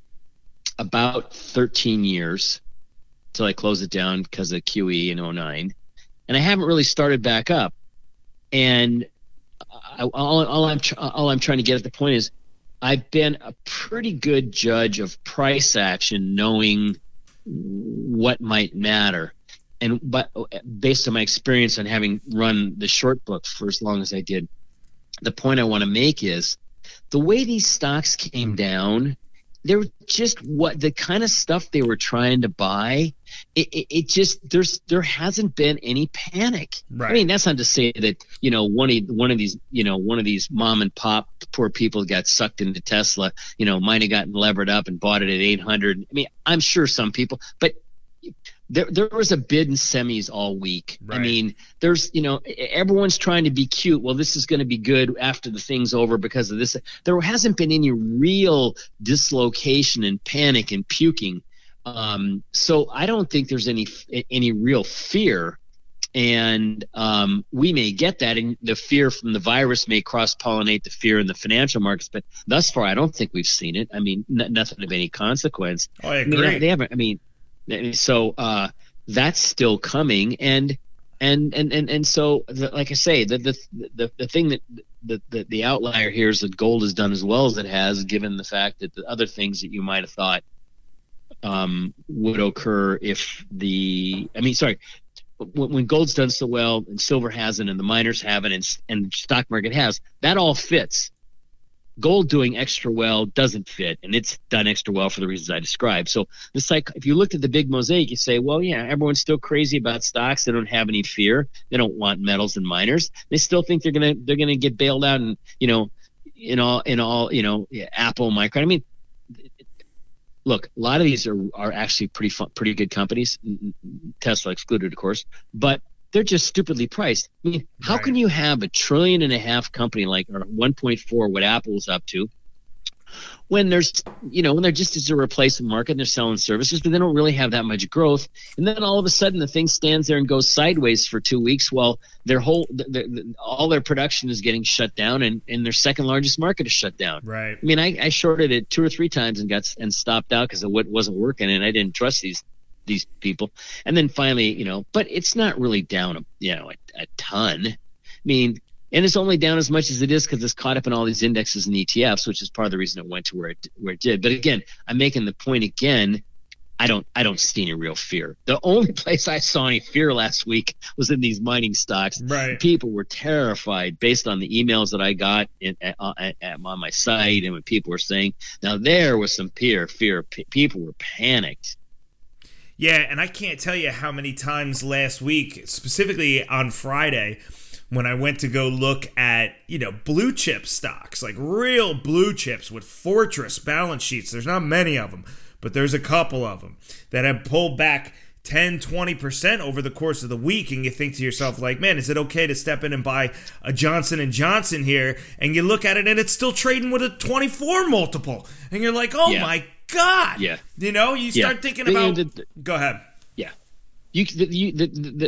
about 13 years until I closed it down because of QE in 2009. And I haven't really started back up. And all I'm trying to get at the point is I've been a pretty good judge of price action, knowing what might matter. But based on my experience on having run the short book for as long as I did, the point I want to make is the way these stocks came down, they were just the kind of stuff they were trying to buy. It just there hasn't been any panic. Right. That's not to say that one of these mom and pop poor people got sucked into Tesla. Might have gotten levered up and bought it at 800. I'm sure some people, but there was a bid in semis all week. Right. There's everyone's trying to be cute. Well, this is going to be good after the thing's over because of this. There hasn't been any real dislocation and panic and puking. So I don't think there's any real fear. And we may get that, and the fear from the virus may cross-pollinate the fear in the financial markets. But thus far, I don't think we've seen it. Nothing of any consequence. Oh, I agree. They haven't. So that's still coming, and so like I say, the thing that the outlier here is that gold has done as well as it has, given the fact that the other things that you might have thought would occur when gold's done so well and silver hasn't and the miners haven't and the stock market has, that all fits. Gold doing extra well doesn't fit, and it's done extra well for the reasons I described. So it's like if you looked at the big mosaic, you say, well, yeah, everyone's still crazy about stocks. They don't have any fear. They don't want metals and miners. They still think they're gonna get bailed out, and in all Apple, Micron. I mean, look, a lot of these are actually pretty good companies, Tesla excluded, of course, but they're just stupidly priced. I mean, how can you have $1.5 trillion company like, or 1.4, what Apple's up to, when they're just as a replacement market and they're selling services, but they don't really have that much growth. And then all of a sudden the thing stands there and goes sideways for 2 weeks while all their production is getting shut down and their second largest market is shut down. Right. I mean, I shorted it 2 or 3 times and stopped out because it wasn't working, and I didn't trust these people. And then finally, but it's not really down a ton. I mean, and it's only down as much as it is because it's caught up in all these indexes and ETFs, which is part of the reason it went to where it did. But again, I'm making the point again, I don't see any real fear. The only place I saw any fear last week was in these mining stocks. Right. People were terrified based on the emails that I got on my site, and when people were saying, now there was some fear. People were panicked. Yeah, and I can't tell you how many times last week, specifically on Friday, when I went to go look at, blue chip stocks, like real blue chips with fortress balance sheets. There's not many of them, but there's a couple of them that have pulled back 10, 20% over the course of the week, and you think to yourself, like, man, is it okay to step in and buy a Johnson & Johnson here? And you look at it, and it's still trading with a 24 multiple. And you're like, oh, my God. Yeah. You start thinking about... Go ahead. Yeah. The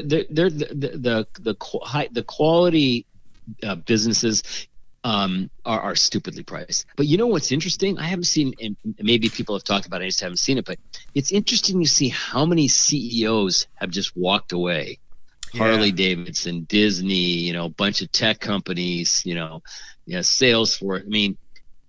quality businesses are stupidly priced. But you know what's interesting? I haven't seen, and maybe people have talked about it, I just haven't seen it, but it's interesting to see how many CEOs have just walked away. Yeah. Harley Davidson, Disney, a bunch of tech companies, Salesforce.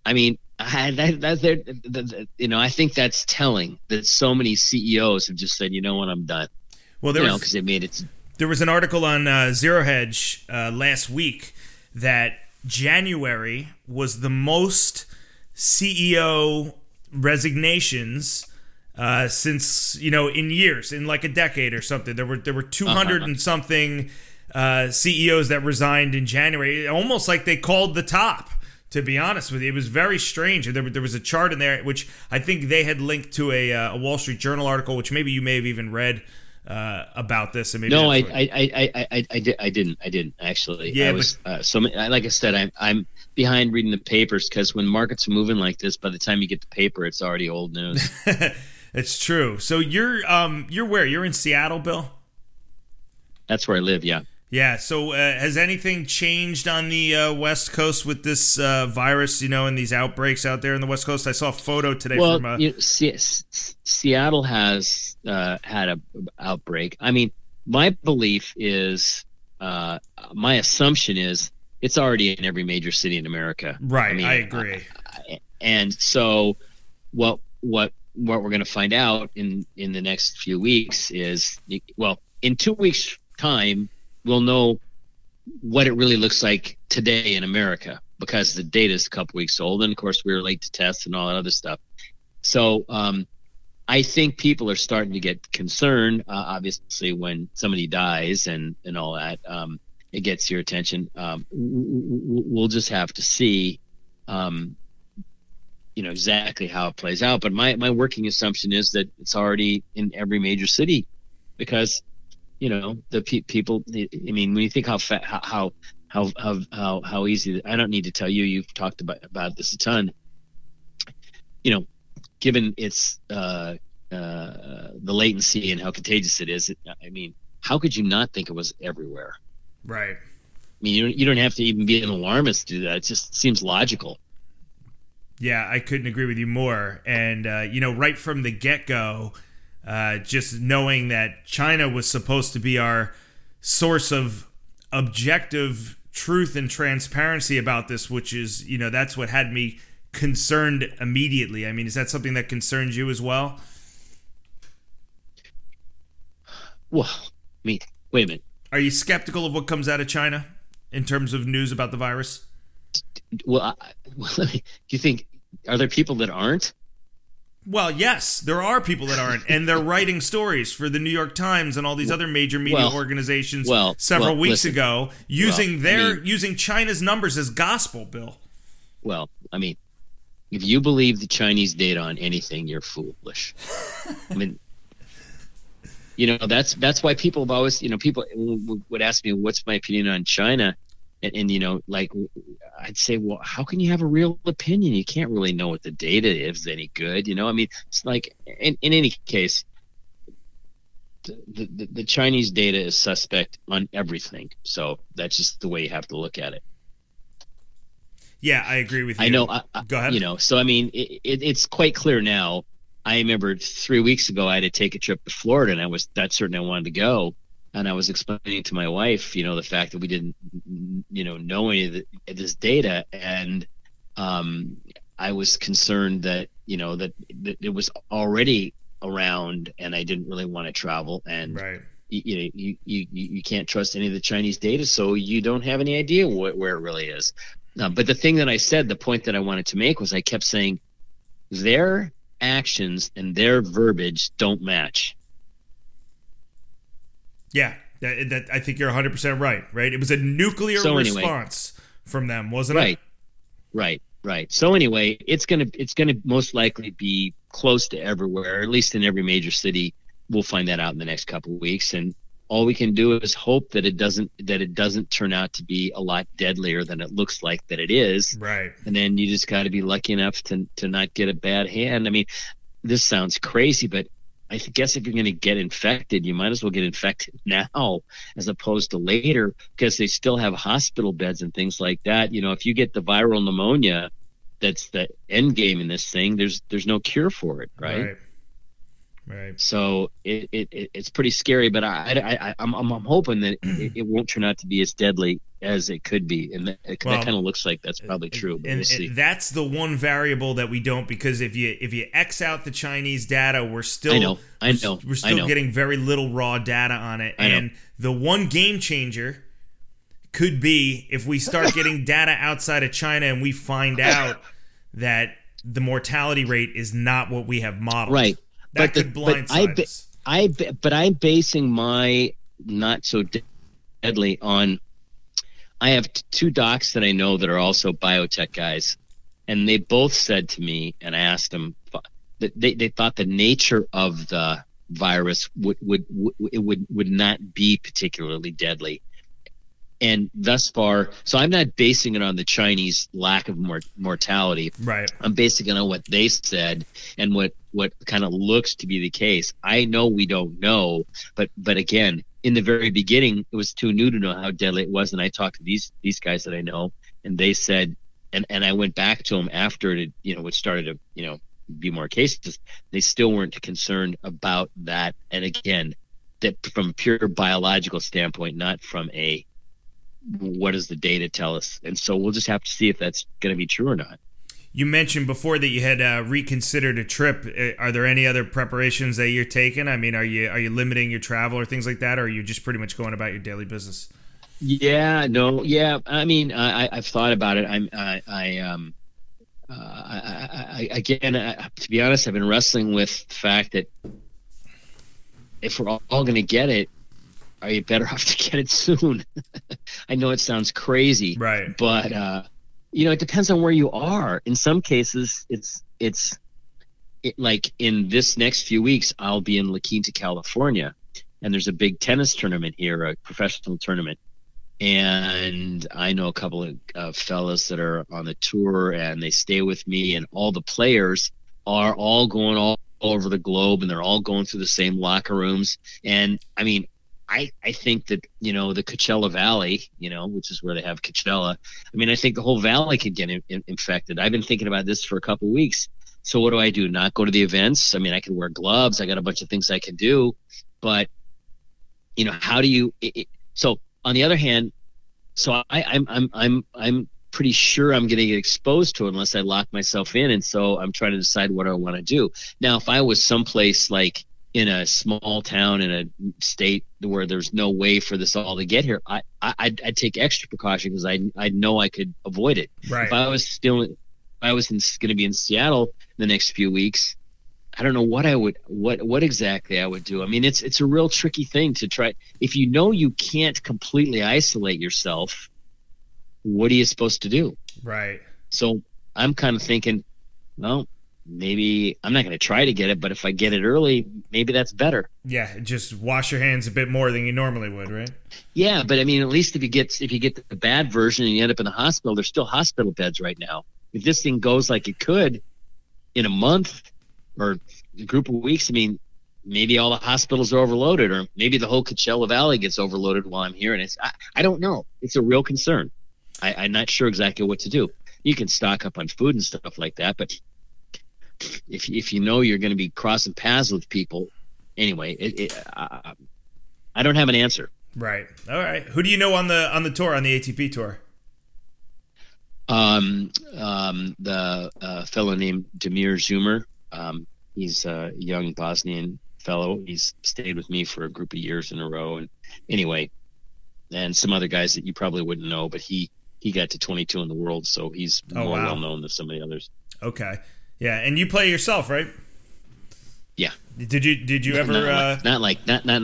I think that's telling that so many CEOs have just said, you know what, I'm done. Well, because they made it. There was an article on Zero Hedge last week that January was the most CEO resignations since in years, in like a decade or something. There were 200 and something CEOs that resigned in January, almost like they called the top. To be honest with you, it was very strange. And there was a chart in there, which I think they had linked to a Wall Street Journal article, which maybe you may have even read about this. And maybe no, I didn't actually. Yeah, like I said, I'm behind reading the papers because when markets are moving like this, by the time you get the paper, it's already old news. It's true. So you're where? You're in Seattle, Bill? That's where I live. Yeah. Yeah, so has anything changed on the West Coast with this virus, and these outbreaks out there in the West Coast? I saw a photo today from... Seattle has had an outbreak. I mean, my belief is, my assumption is, it's already in every major city in America. Right, I agree. And so what we're going to find out in the next few weeks is, in 2 weeks' time, we'll know what it really looks like today in America because the data is a couple weeks old, and of course we were late to test and all that other stuff. So I think people are starting to get concerned. Obviously, when somebody dies and all that, it gets your attention. We'll just have to see, exactly how it plays out. But my working assumption is that it's already in every major city because. The people. I mean, when you think how easy. I don't need to tell you. You've talked about this a ton. Given its the latency and how contagious it is. I mean, how could you not think it was everywhere? Right. I mean, you don't have to even be an alarmist to do that. It just seems logical. Yeah, I couldn't agree with you more. And right from the get-go. Just knowing that China was supposed to be our source of objective truth and transparency about this, which is, that's what had me concerned immediately. I mean, is that something that concerns you as well? Well, wait a minute. Are you skeptical of what comes out of China in terms of news about the virus? Well, do you think, are there people that aren't? Well, yes, there are people that aren't, and they're writing stories for the New York Times and all these other major media organizations several weeks ago, using China's numbers as gospel, Bill. Well, I mean, if you believe the Chinese data on anything, you're foolish. I mean, that's why people have always, people would ask me, what's my opinion on China? And like, I'd say, well, how can you have a real opinion? You can't really know what the data is any good. I mean, it's like, in any case, the Chinese data is suspect on everything. So that's just the way you have to look at it. Yeah, I agree with you. I know. Go ahead. So I mean, it's quite clear now. I remember 3 weeks ago, I had to take a trip to Florida, and I was that certain I wanted to go. And I was explaining to my wife, the fact that we didn't, know any of this data. And I was concerned that, that it was already around and I didn't really want to travel. And, right. You can't trust any of the Chinese data, so you don't have any idea where it really is. But the thing that I said, the point that I wanted to make was I kept saying their actions and their verbiage don't match. Yeah, that I think you're 100% right. It was a nuclear response from them, wasn't it? Right. So anyway, it's gonna most likely be close to everywhere, at least in every major city. We'll find that out in the next couple of weeks, and all we can do is hope that it doesn't turn out to be a lot deadlier than it looks like that it is. Right. And then you just got to be lucky enough to not get a bad hand. I mean, this sounds crazy, but I guess if you're going to get infected, you might as well get infected now as opposed to later, because they still have hospital beds and things like that. If you get the viral pneumonia, that's the end game in this thing. There's no cure for it, right? Right. So it's pretty scary, but I'm hoping that it won't turn out to be as deadly as it could be, and that kind of looks like that's probably true. But we'll see. That's the one variable that we don't, because if you X out the Chinese data, we're still we're still getting very little raw data on it. And the one game changer could be if we start getting data outside of China and we find out that the mortality rate is not what we have modeled. Right. That could blindside us. But I'm basing my not so deadly on. I have two docs that I know that are also biotech guys, and they both said to me, and I asked them that they thought the nature of the virus would not be particularly deadly. And thus far, so I'm not basing it on the Chinese lack of mortality. Right. I'm basing it on what they said and what kind of looks to be the case. I know we don't know, but again, in the very beginning, it was too new to know how deadly it was. And I talked to these guys that I know, and they said, and I went back to them after it, it started to, be more cases. They still weren't concerned about that. And again, that from a pure biological standpoint, not from a what does the data tell us? And so we'll just have to see if that's going to be true or not. You mentioned before that you had reconsidered a trip. Are there any other preparations that you're taking? I mean, are you limiting your travel or things like that, or are you just pretty much going about your daily business? Yeah, no, yeah. I mean, I've thought about it. To be honest, I've been wrestling with the fact that if we're all going to get it, are you better off to get it soon? I know it sounds crazy, right? But it depends on where you are. In some cases, it's like in this next few weeks, I'll be in La Quinta, California, and there's a big tennis tournament here, a professional tournament. And I know a couple of fellas that are on the tour, and they stay with me, and all the players are all going all over the globe, and they're all going through the same locker rooms. And I mean, I think that, the Coachella Valley, which is where they have Coachella, I mean, I think the whole valley could get infected. I've been thinking about this for a couple of weeks. So what do I do? Not go to the events? I mean, I can wear gloves. I got a bunch of things I can do. But, how do you so on the other hand, So I'm pretty sure I'm going to get exposed to it unless I lock myself in. And so I'm trying to decide what I want to do. Now, if I was someplace like in a small town in a state where there's no way for this all to get here, I'd take extra precaution because I know I could avoid it. Right. If I was going to be in Seattle the next few weeks, I don't know what exactly I would do. I mean, it's a real tricky thing to try. If you know you can't completely isolate yourself, what are you supposed to do? Right. So I'm kind of thinking, well, maybe I'm not going to try to get it, but if I get it early, maybe that's better. Yeah, just wash your hands a bit more than you normally would, right? Yeah, but I mean, at least if you get the bad version and you end up in the hospital, there's still hospital beds right now. If this thing goes like it could in a month or a group of weeks, I mean, maybe all the hospitals are overloaded, or maybe the whole Coachella Valley gets overloaded while I'm here. And I don't know. It's a real concern. I'm not sure exactly what to do. You can stock up on food and stuff like that, but if you know you're going to be crossing paths with people, anyway, I don't have an answer. Right. All right. Who do you know on the tour, on the ATP tour? The fellow named Damir Zoomer. He's a young Bosnian fellow. He's stayed with me for a group of years in a row, and anyway, and some other guys that you probably wouldn't know, but he got to 22 in the world, so he's more well known than some of the others. Okay. Yeah, and you play yourself, right? Yeah. Did you ever not like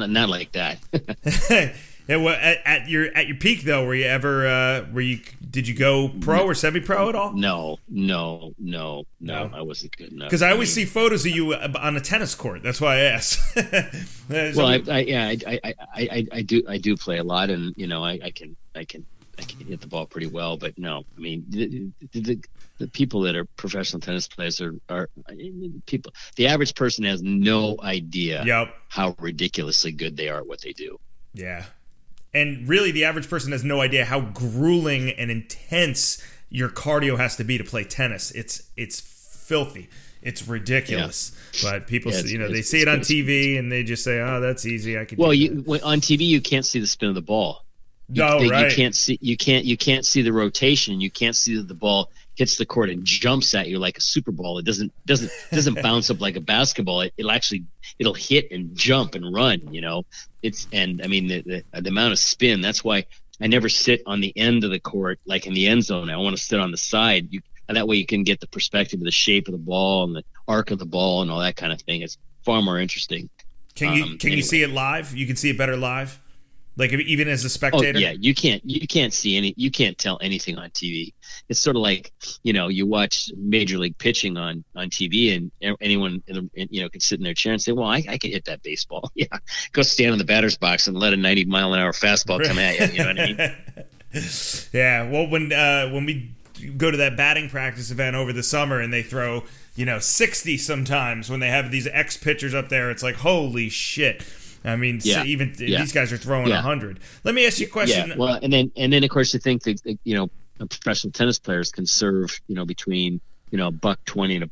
that. Yeah, well, at your peak though, did you go pro or semi-pro at all? No, I wasn't good enough. Because I always see photos of you on a tennis court. That's why I asked. Well, I do play a lot, and you know, I can hit the ball pretty well, but no, I mean the people that are professional tennis players are people. The average person has no idea how ridiculously good they are at what they do. Yeah. And really, the average person has no idea how grueling and intense your cardio has to be to play tennis. It's filthy. It's ridiculous. Yeah. But people, they see it on TV and they just say, "Oh, that's easy. I can." Well, on TV you can't see the spin of the ball. Right. You can't see the rotation. You can't see that the ball hits the court and jumps at you like a Super Bowl. It doesn't bounce up like a basketball. It'll hit and jump and run. You know, the amount of spin. That's why I never sit on the end of the court like in the end zone. I want to sit on the side. That way you can get the perspective of the shape of the ball and the arc of the ball and all that kind of thing. It's far more interesting. Can you see it live? You can see it better live. Like even as a spectator? Oh, yeah, you can't see you can't tell anything on TV. It's sort of like, you watch Major League pitching on TV, and anyone can sit in their chair and say, well, I can hit that baseball. Yeah, go stand in the batter's box and let a 90-mile-an-hour fastball come at you. You know what I mean? Yeah. Well, when we go to that batting practice event over the summer and they throw 60 sometimes when they have these ex pitchers up there, it's like holy shit. I mean, these guys are throwing 100. Let me ask you a question. Yeah, well, and then of course you think that professional tennis players can serve between $120 and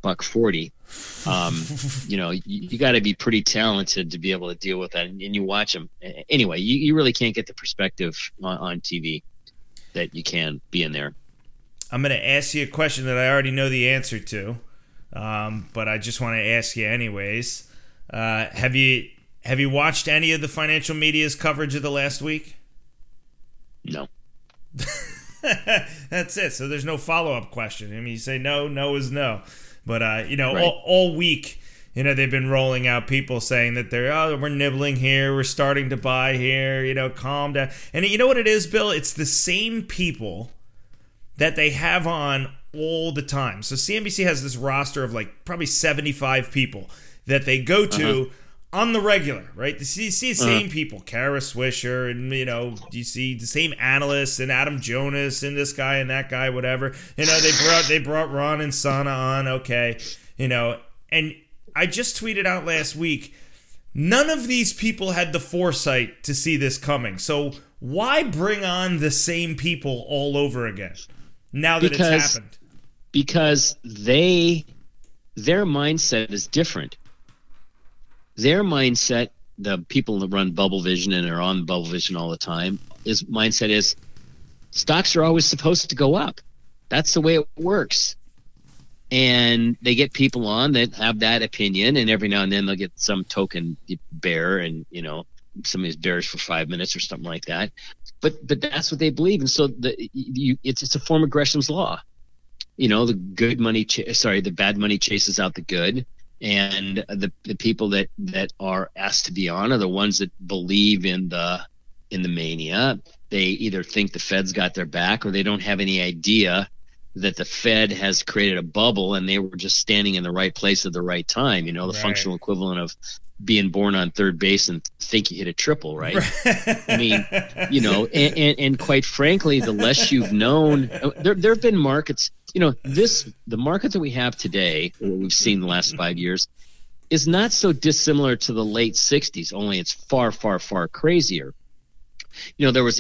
$140. You got to be pretty talented to be able to deal with that, and you watch them anyway. You really can't get the perspective on TV that you can be in there. I'm going to ask you a question that I already know the answer to, but I just want to ask you anyways. Have you watched any of the financial media's coverage of the last week? No. That's it. So there's no follow-up question. I mean, you say no is no. But, right. all week, they've been rolling out people saying that we're nibbling here, we're starting to buy here, calm down. And you know what it is, Bill? It's the same people that they have on all the time. So CNBC has this roster of probably 75 people that they go to on the regular, right? You see the same people, Kara Swisher, and you see the same analysts and Adam Jonas and this guy and that guy, whatever. They brought Ron and Sana on, okay, and I just tweeted out last week, none of these people had the foresight to see this coming. So why bring on the same people all over again now that it's happened? Because their mindset is different. Their mindset, the people that run Bubble Vision and are on Bubble Vision all the time, mindset is stocks are always supposed to go up. That's the way it works. And they get people on that have that opinion, and every now and then they'll get some token bear, and somebody's bearish for 5 minutes or something like that. But that's what they believe, and so it's a form of Gresham's law. The bad money chases out the good, and the people that are asked to be on are the ones that believe in the mania. They either think the Fed's got their back, or they don't have any idea that the Fed has created a bubble and they were just standing in the right place at the right time. The right. Functional equivalent of being born on third base and think you hit a triple, right? I mean, and quite frankly, the less you've known, there have been markets, the market that we have today, or what we've seen the last 5 years, is not so dissimilar to the late 60s, only it's far, far, far crazier. There was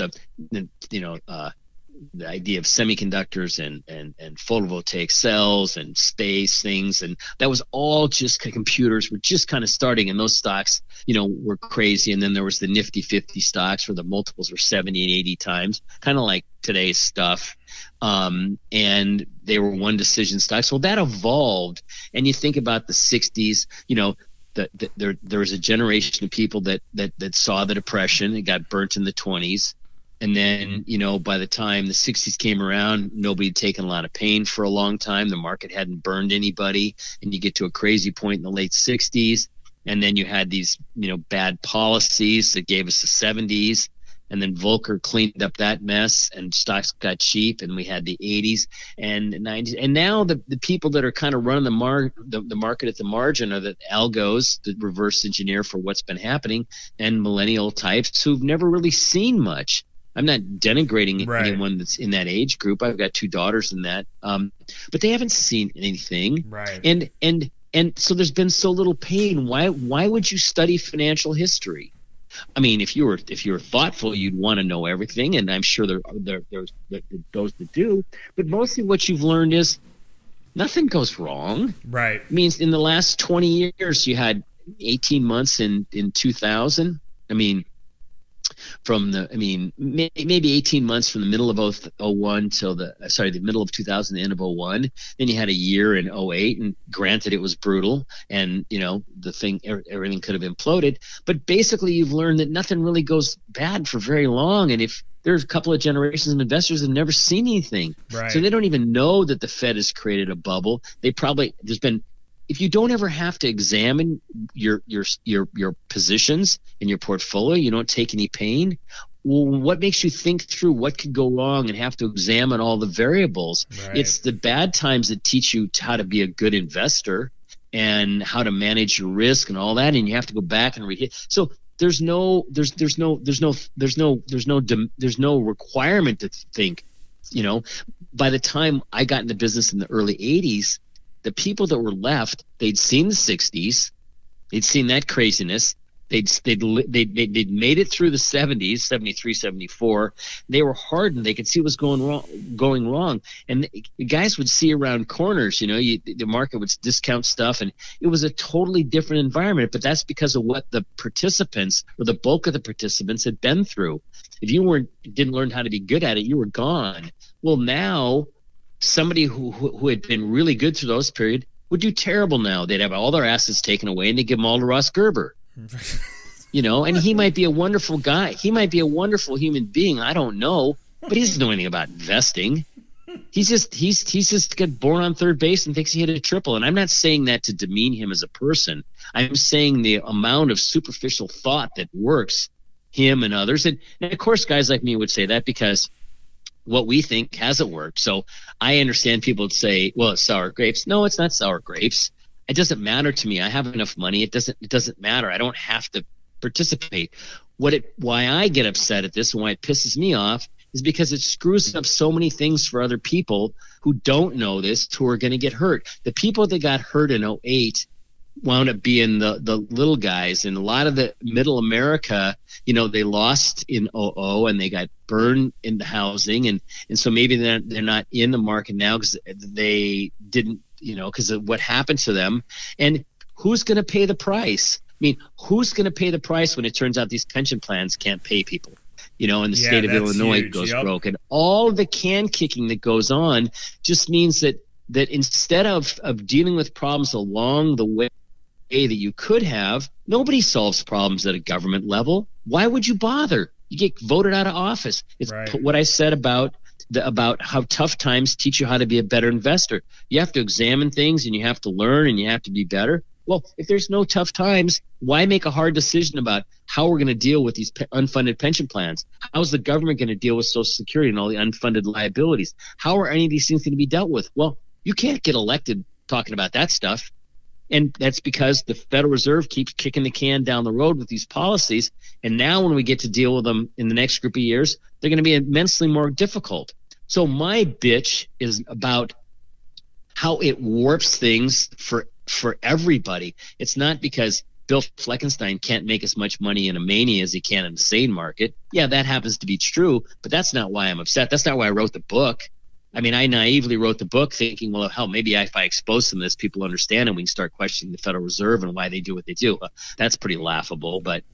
the idea of semiconductors and photovoltaic cells and space things, and that was all just computers were just kind of starting, and those stocks were crazy. And then there was the nifty 50 stocks where the multiples were 70 and 80 times, kind of like today's stuff, and they were one decision stocks. Well, that evolved, and you think about the 60s, there was a generation of people that saw the Depression and got burnt in the 20s. And then, by the time the 60s came around, nobody had taken a lot of pain for a long time. The market hadn't burned anybody. And you get to a crazy point in the late 60s. And then you had these, bad policies that gave us the 70s. And then Volcker cleaned up that mess and stocks got cheap. And we had the 80s and 90s. And now the people that are kind of running the market at the margin are the algos, the reverse engineer for what's been happening, and millennial types who've never really seen much. I'm not denigrating anyone that's in that age group. I've got 2 daughters in that, but they haven't seen anything. Right. And so there's been so little pain. Why would you study financial history? I mean, if you were thoughtful, you'd want to know everything, and I'm sure there's those that do. But mostly, what you've learned is nothing goes wrong. Right. It means in the last 20 years, you had 18 months in 2000. Maybe 18 months from the middle of 01 till the middle of 2000, the end of 01. Then you had a year in 08, and granted it was brutal, and everything could have imploded. But basically, you've learned that nothing really goes bad for very long, and if there's a couple of generations of investors that have never seen anything, right. So they don't even know that the Fed has created a bubble. If you don't ever have to examine your positions in your portfolio, you don't take any pain. Well, what makes you think through what could go wrong and have to examine all the variables? Right. It's the bad times that teach you how to be a good investor and how to manage your risk and all that. And you have to go back and read it. So there's no requirement to think. By the time I got into business in the early 80s. The people that were left, they'd seen the 60s, they'd seen that craziness, they'd made it through the 70s, 73, 74. They were hardened. They could see what's going wrong, and the guys would see around corners. The market would discount stuff, and it was a totally different environment. But that's because of what the participants, or the bulk of the participants, had been through. If you didn't learn how to be good at it, you were gone. Well, now. Somebody who had been really good through those period would do terrible now. They'd have all their assets taken away, and they give them all to Ross Gerber. And he might be a wonderful guy. He might be a wonderful human being. I don't know, but he doesn't know anything about investing. He's just got born on third base and thinks he hit a triple. And I'm not saying that to demean him as a person. I'm saying the amount of superficial thought that works him and others. And of course, guys like me would say that because what we think hasn't worked. So I understand people would say, well, it's sour grapes. No, it's not sour grapes. It doesn't matter to me. I have enough money. It doesn't matter. I don't have to participate. Why I get upset at this and why it pisses me off is because it screws up so many things for other people who don't know this, who are going to get hurt. The people that got hurt in 08 wound up being the little guys, and a lot of the middle America, they lost in 00 and they got burned in the housing, and so maybe they're not in the market now because they didn't, because of what happened to them. And who's going to pay the price? I mean, who's going to pay the price when it turns out these pension plans can't pay people? and the state of Illinois huge. goes broke. And all the can kicking that goes on just means that instead of dealing with problems along the way that you could have, nobody solves problems at a government level. Why would you bother? You get voted out of office. It's right. What I said about how tough times teach you how to be a better investor. You have to examine things, and you have to learn, and you have to be better. Well, if there's no tough times, why make a hard decision about how we're going to deal with these unfunded pension plans? How's the government going to deal with Social Security and all the unfunded liabilities? How are any of these things going to be dealt with? Well, you can't get elected talking about that stuff. And that's because the Federal Reserve keeps kicking the can down the road with these policies. And now when we get to deal with them in the next group of years, they're going to be immensely more difficult. So my bitch is about how it warps things for everybody. It's not because Bill Fleckenstein can't make as much money in a mania as he can in the sane market. Yeah, that happens to be true, but that's not why I'm upset. That's not why I wrote the book. I mean, I naively wrote the book thinking, well, hell, maybe if I expose them to this, people understand and we can start questioning the Federal Reserve and why they do what they do. That's pretty laughable. But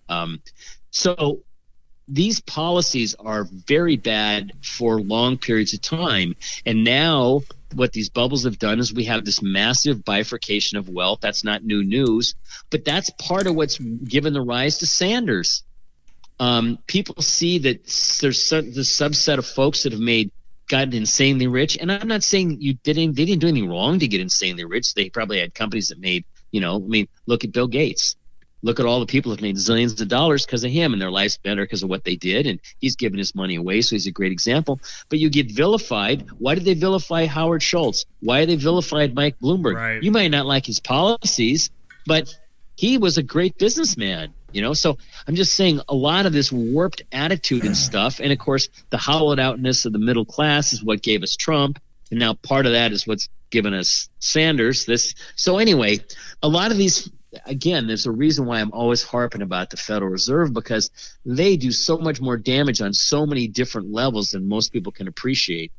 so these policies are very bad for long periods of time. And now what these bubbles have done is we have this massive bifurcation of wealth. That's not new news, but that's part of what's given the rise to Sanders. People see that there's the subset of folks that have gotten insanely rich. And I'm not saying they didn't do anything wrong to get insanely rich. They probably had companies that made, look at Bill Gates. Look at all the people that made zillions of dollars because of him, and their life's better because of what they did. And he's given his money away, so he's a great example. But you get vilified. Why did they vilify Howard Schultz? Why they vilified Mike Bloomberg? Right. You might not like his policies, but he was a great businessman. So I'm just saying a lot of this warped attitude and stuff. And of course, the hollowed outness of the middle class is what gave us Trump. And now part of that is what's given us Sanders. So anyway, a lot of these, again, there's a reason why I'm always harping about the Federal Reserve, because they do so much more damage on so many different levels than most people can appreciate.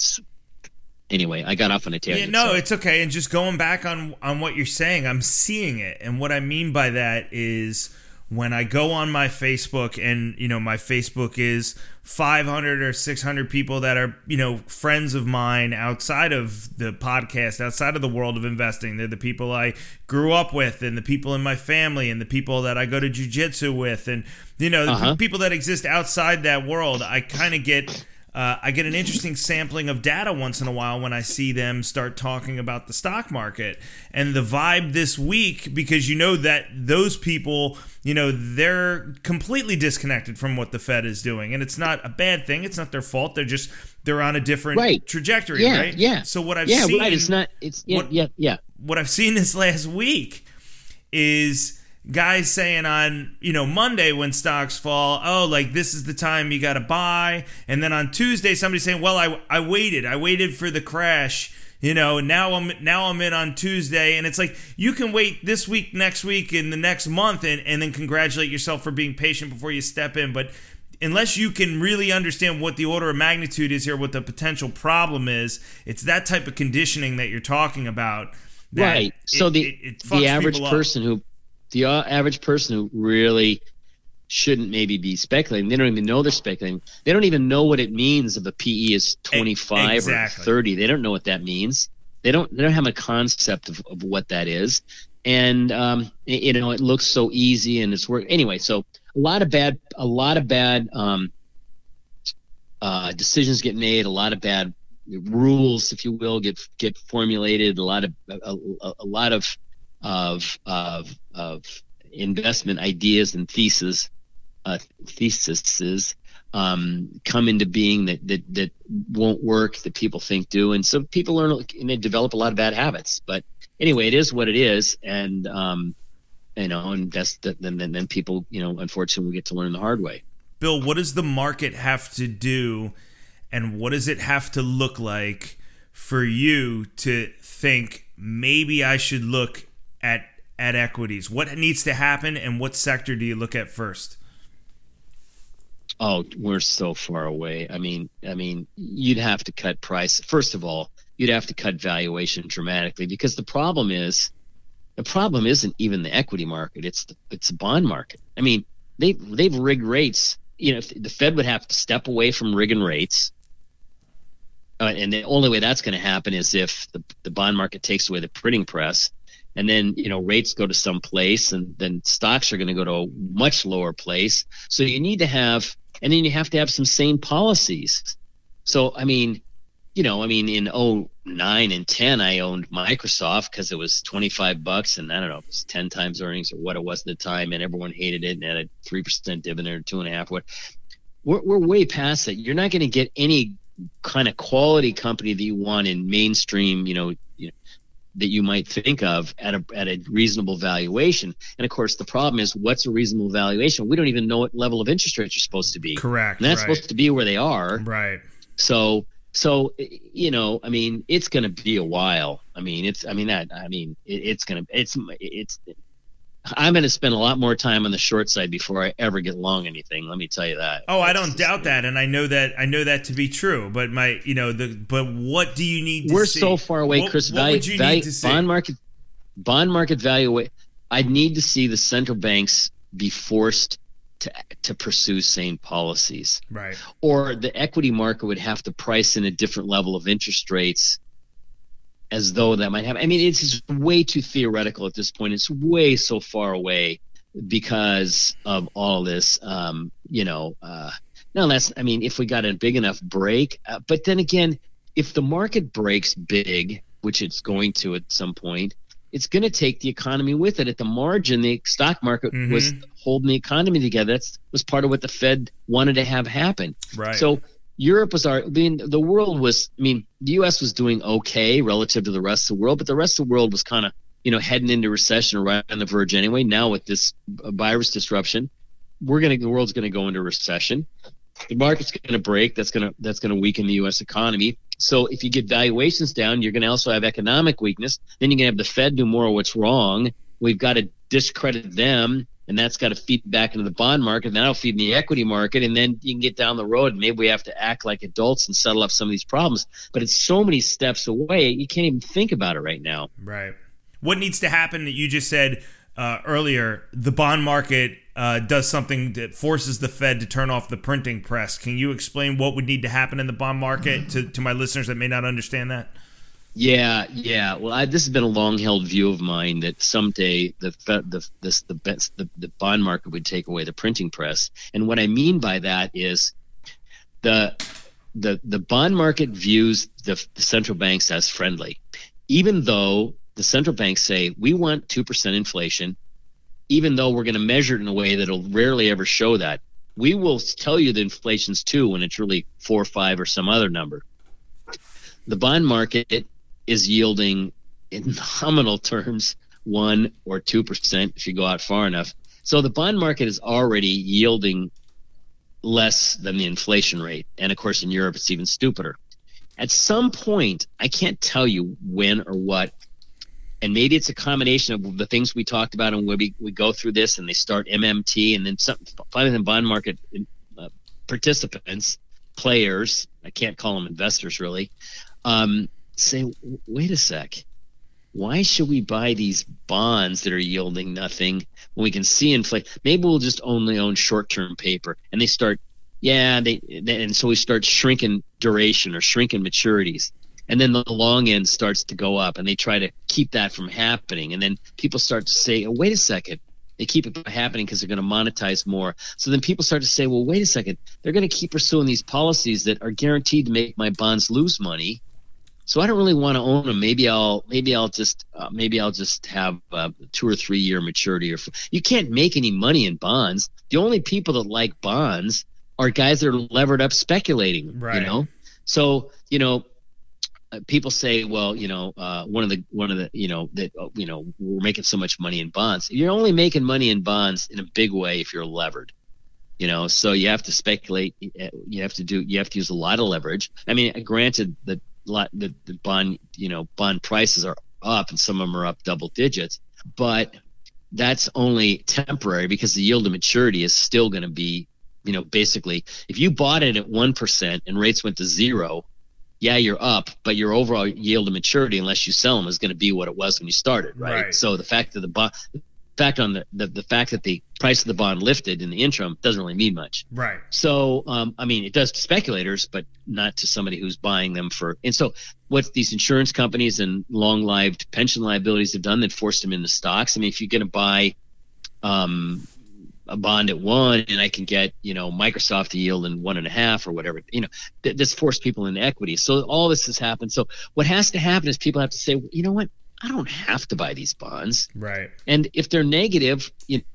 Anyway, I got off on a tangent. Yeah, no, it's okay. And just going back on what you're saying, I'm seeing it. And what I mean by that is when I go on my Facebook, and my Facebook is 500 or 600 people that are friends of mine outside of the podcast, outside of the world of investing. They're the people I grew up with, and the people in my family, and the people that I go to jiu-jitsu with, and the people that exist outside that world. I kind of get an interesting sampling of data once in a while when I see them start talking about the stock market. And the vibe this week, because that those people, they're completely disconnected from what the Fed is doing. And it's not a bad thing. It's not their fault. They're on a different trajectory, right? Yeah. So what I've seen... Yeah, right. What I've seen this last week is guys saying on Monday when stocks fall, this is the time you got to buy, and then on Tuesday somebody saying, well, I waited for the crash, now I'm in on Tuesday. And it's like, you can wait this week, next week, and the next month, and then congratulate yourself for being patient before you step in. But unless you can really understand what the order of magnitude is here, what the potential problem is, it's that type of conditioning that you're talking about. Right. So the average person who really shouldn't maybe be speculating, they don't even know they're speculating. They don't even know what it means if a PE is 25 or 30. They don't know what that means. They don't have a concept of what that is. And it looks so easy and it's work anyway. So a lot of bad decisions get made. A lot of bad rules, if you will, get formulated. A lot of investment ideas and theses come into being that won't work, that people think do, and so people learn and they develop a lot of bad habits. But anyway, it is what it is, and and that's then people unfortunately get to learn the hard way. Bill, what does the market have to do, and what does it have to look like for you to think maybe I should look at equities? What needs to happen, and what sector do you look at first? Oh, we're so far away. I mean, you'd have to cut price. First of all, you'd have to cut valuation dramatically, because the problem isn't even the equity market. It's the bond market. I mean, they've rigged rates if the Fed would have to step away from rigging rates. And the only way that's going to happen is if the bond market takes away the printing press, and then, rates go to some place, and then stocks are going to go to a much lower place. So you need to have, and then you have to have some sane policies. So, in 2009 and 10, I owned Microsoft because it was $25, and I don't know if it was 10 times earnings or what it was at the time, and everyone hated it and had a 3% dividend or 2.5%. What? We're way past that. You're not going to get any kind of quality company that you want in mainstream, that you might think of at a reasonable valuation. And of course, the problem is, what's a reasonable valuation? We don't even know what level of interest rates you're supposed to be. Correct. And that's supposed to be where they are. Right. So it's going to be a while. I'm going to spend a lot more time on the short side before I ever get long anything. Let me tell you that. Oh, I don't doubt that, and I know that to be true. But but what do you need to see? We're so far away, Chris. What would you need to see? Bond market value. I'd need to see the central banks be forced to pursue sane policies, right? Or the equity market would have to price in a different level of interest rates, as though that might happen. It's just way too theoretical at this point. It's way so far away because of all this. No, that's. If we got a big enough break, but then again, if the market breaks big, which it's going to at some point, it's going to take the economy with it. At the margin, the stock market was holding the economy together. That was part of what the Fed wanted to have happen. Right. So Europe was the world was, the U.S. was doing okay relative to the rest of the world, but the rest of the world was kind of, heading into recession or right on the verge anyway. Now with this virus disruption, the world's going to go into recession. The market's going to break. That's going to weaken the U.S. economy. So if you get valuations down, you're going to also have economic weakness. Then you're going to have the Fed do more of what's wrong. We've got to discredit them, and that's got to feed back into the bond market, and that'll feed in the equity market, and then you can get down the road, and maybe we have to act like adults and settle up some of these problems. But it's so many steps away, you can't even think about it right now. Right. What needs to happen that you just said earlier, the bond market does something that forces the Fed to turn off the printing press. Can you explain what would need to happen in the bond market to my listeners that may not understand that? Yeah. Well, this has been a long-held view of mine that someday the bond market would take away the printing press, and what I mean by that is the bond market views the central banks as friendly, even though the central banks say we want 2% inflation, even though we're going to measure it in a way that'll rarely ever show that. We will tell you the inflation's 2 when it's really 4 or 5 or some other number. The bond market is yielding in nominal terms 1 or 2% if you go out far enough. So the bond market is already yielding less than the inflation rate. And of course, in Europe, it's even stupider. At some point, I can't tell you when or what, and maybe it's a combination of the things we talked about, and we go through this and they start MMT, and then finally the bond market participants, players, I can't call them investors really, say, wait a sec, why should we buy these bonds that are yielding nothing when we can see inflation? Maybe we'll just only own short-term paper. And they start, and so we start shrinking duration or shrinking maturities. And then the long end starts to go up, and they try to keep that from happening. And then people start to say, oh, wait a second. They keep it happening because they're going to monetize more. So then people start to say, well, wait a second. They're going to keep pursuing these policies that are guaranteed to make my bonds lose money. So I don't really want to own them. Maybe I'll just have 2 or 3 year maturity. You can't make any money in bonds. The only people that like bonds are guys that are levered up speculating. Right. So people say, well, one of the we're making so much money in bonds. You're only making money in bonds in a big way if you're levered. So you have to speculate. You have to use a lot of leverage. I mean, granted that the bond prices are up, and some of them are up double digits, but that's only temporary because the yield to maturity is still going to be, basically, if you bought it at 1% and rates went to 0, yeah, you're up, but your overall yield to maturity, unless you sell them, is going to be what it was when you started, right? So the fact that fact on the fact that the price of the bond lifted in the interim doesn't really mean much. Right. So, I mean, it does to speculators, but not to somebody who's buying them for. And so what these insurance companies and long-lived pension liabilities have done, that forced them into stocks. I mean, if you're going to buy a bond at 1 and I can get, Microsoft to yield in 1.5 or whatever, this forced people into equity. So all this has happened. So what has to happen is people have to say, you know what? I don't have to buy these bonds. Right. And if they're negative,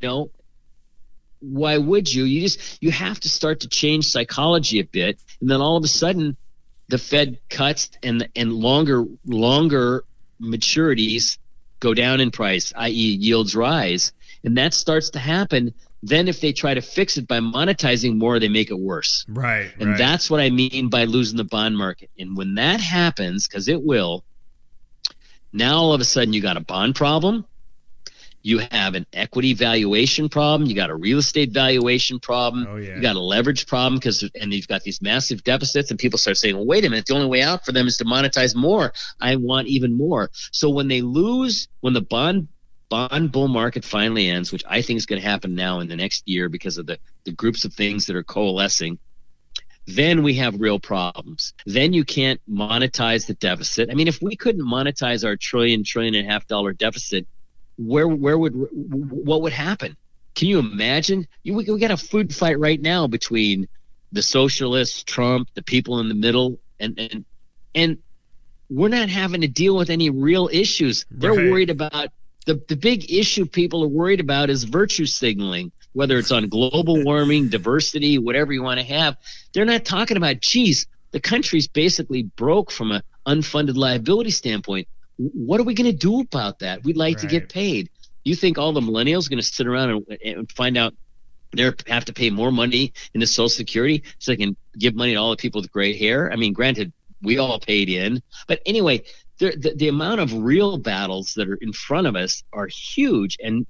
why would you? You have to start to change psychology a bit. And then all of a sudden the Fed cuts and longer maturities go down in price, i.e. yields rise. And that starts to happen. Then if they try to fix it by monetizing more, they make it worse. Right. And that's what I mean by losing the bond market. And when that happens, because it will, now all of a sudden you got a bond problem, you have an equity valuation problem, you got a real estate valuation problem, you got a leverage problem and you've got these massive deficits, and people start saying, well, wait a minute, the only way out for them is to monetize more. I want even more. So when the bond bull market finally ends, which I think is going to happen now in the next year because of the groups of things that are coalescing, then we have real problems. Then you can't monetize the deficit. I mean, if we couldn't monetize our $1.5 trillion deficit, what would happen? Can you imagine? We got a food fight right now between the socialists, Trump, the people in the middle, and we're not having to deal with any real issues. They're worried about the big issue people are worried about is virtue signaling, whether it's on global warming, diversity, whatever you want to have. They're not talking about, geez, the country's basically broke from an unfunded liability standpoint. What are we going to do about that? We'd like to get paid. You think all the millennials are going to sit around and find out they have to pay more money into Social Security so they can give money to all the people with gray hair? I mean, granted, we all paid in. But anyway, the amount of real battles that are in front of us are huge, and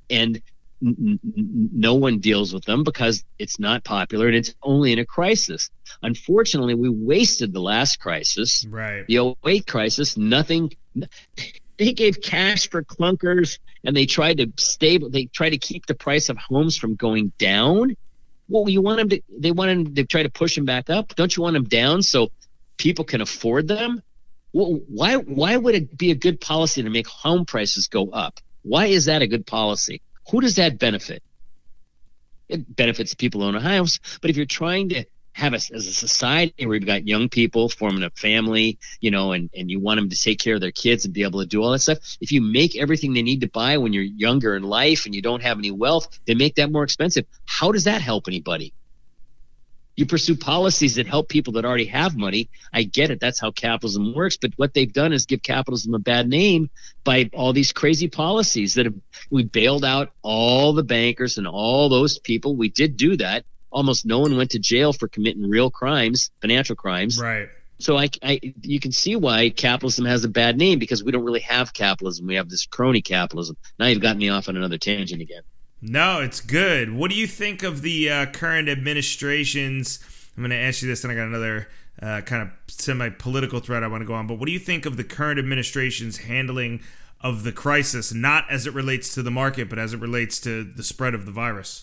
no one deals with them because it's not popular and it's only in a crisis. Unfortunately, we wasted the last crisis, the 08 crisis. Nothing. They gave cash for clunkers, and they tried to keep the price of homes from going down. Well, they want them to try to push them back up. Don't you want them down so people can afford them? Well, why would it be a good policy to make home prices go up? Why is that a good policy? Who does that benefit? It benefits the people who own a house. But if you're trying to have as a society where you've got young people forming a family, and you want them to take care of their kids and be able to do all that stuff, if you make everything they need to buy when you're younger in life and you don't have any wealth, they make that more expensive. How does that help anybody? You pursue policies that help people that already have money. I get it. That's how capitalism works. But what they've done is give capitalism a bad name by all these crazy policies we bailed out all the bankers and all those people. We did do that. Almost no one went to jail for committing real crimes, financial crimes. Right. So you can see why capitalism has a bad name, because we don't really have capitalism. We have this crony capitalism. Now you've gotten me off on another tangent again. No, it's good. What do you think of the current administration's? I'm going to ask you this, and I got another kind of semi-political thread I want to go on. But what do you think of the current administration's handling of the crisis, not as it relates to the market, but as it relates to the spread of the virus?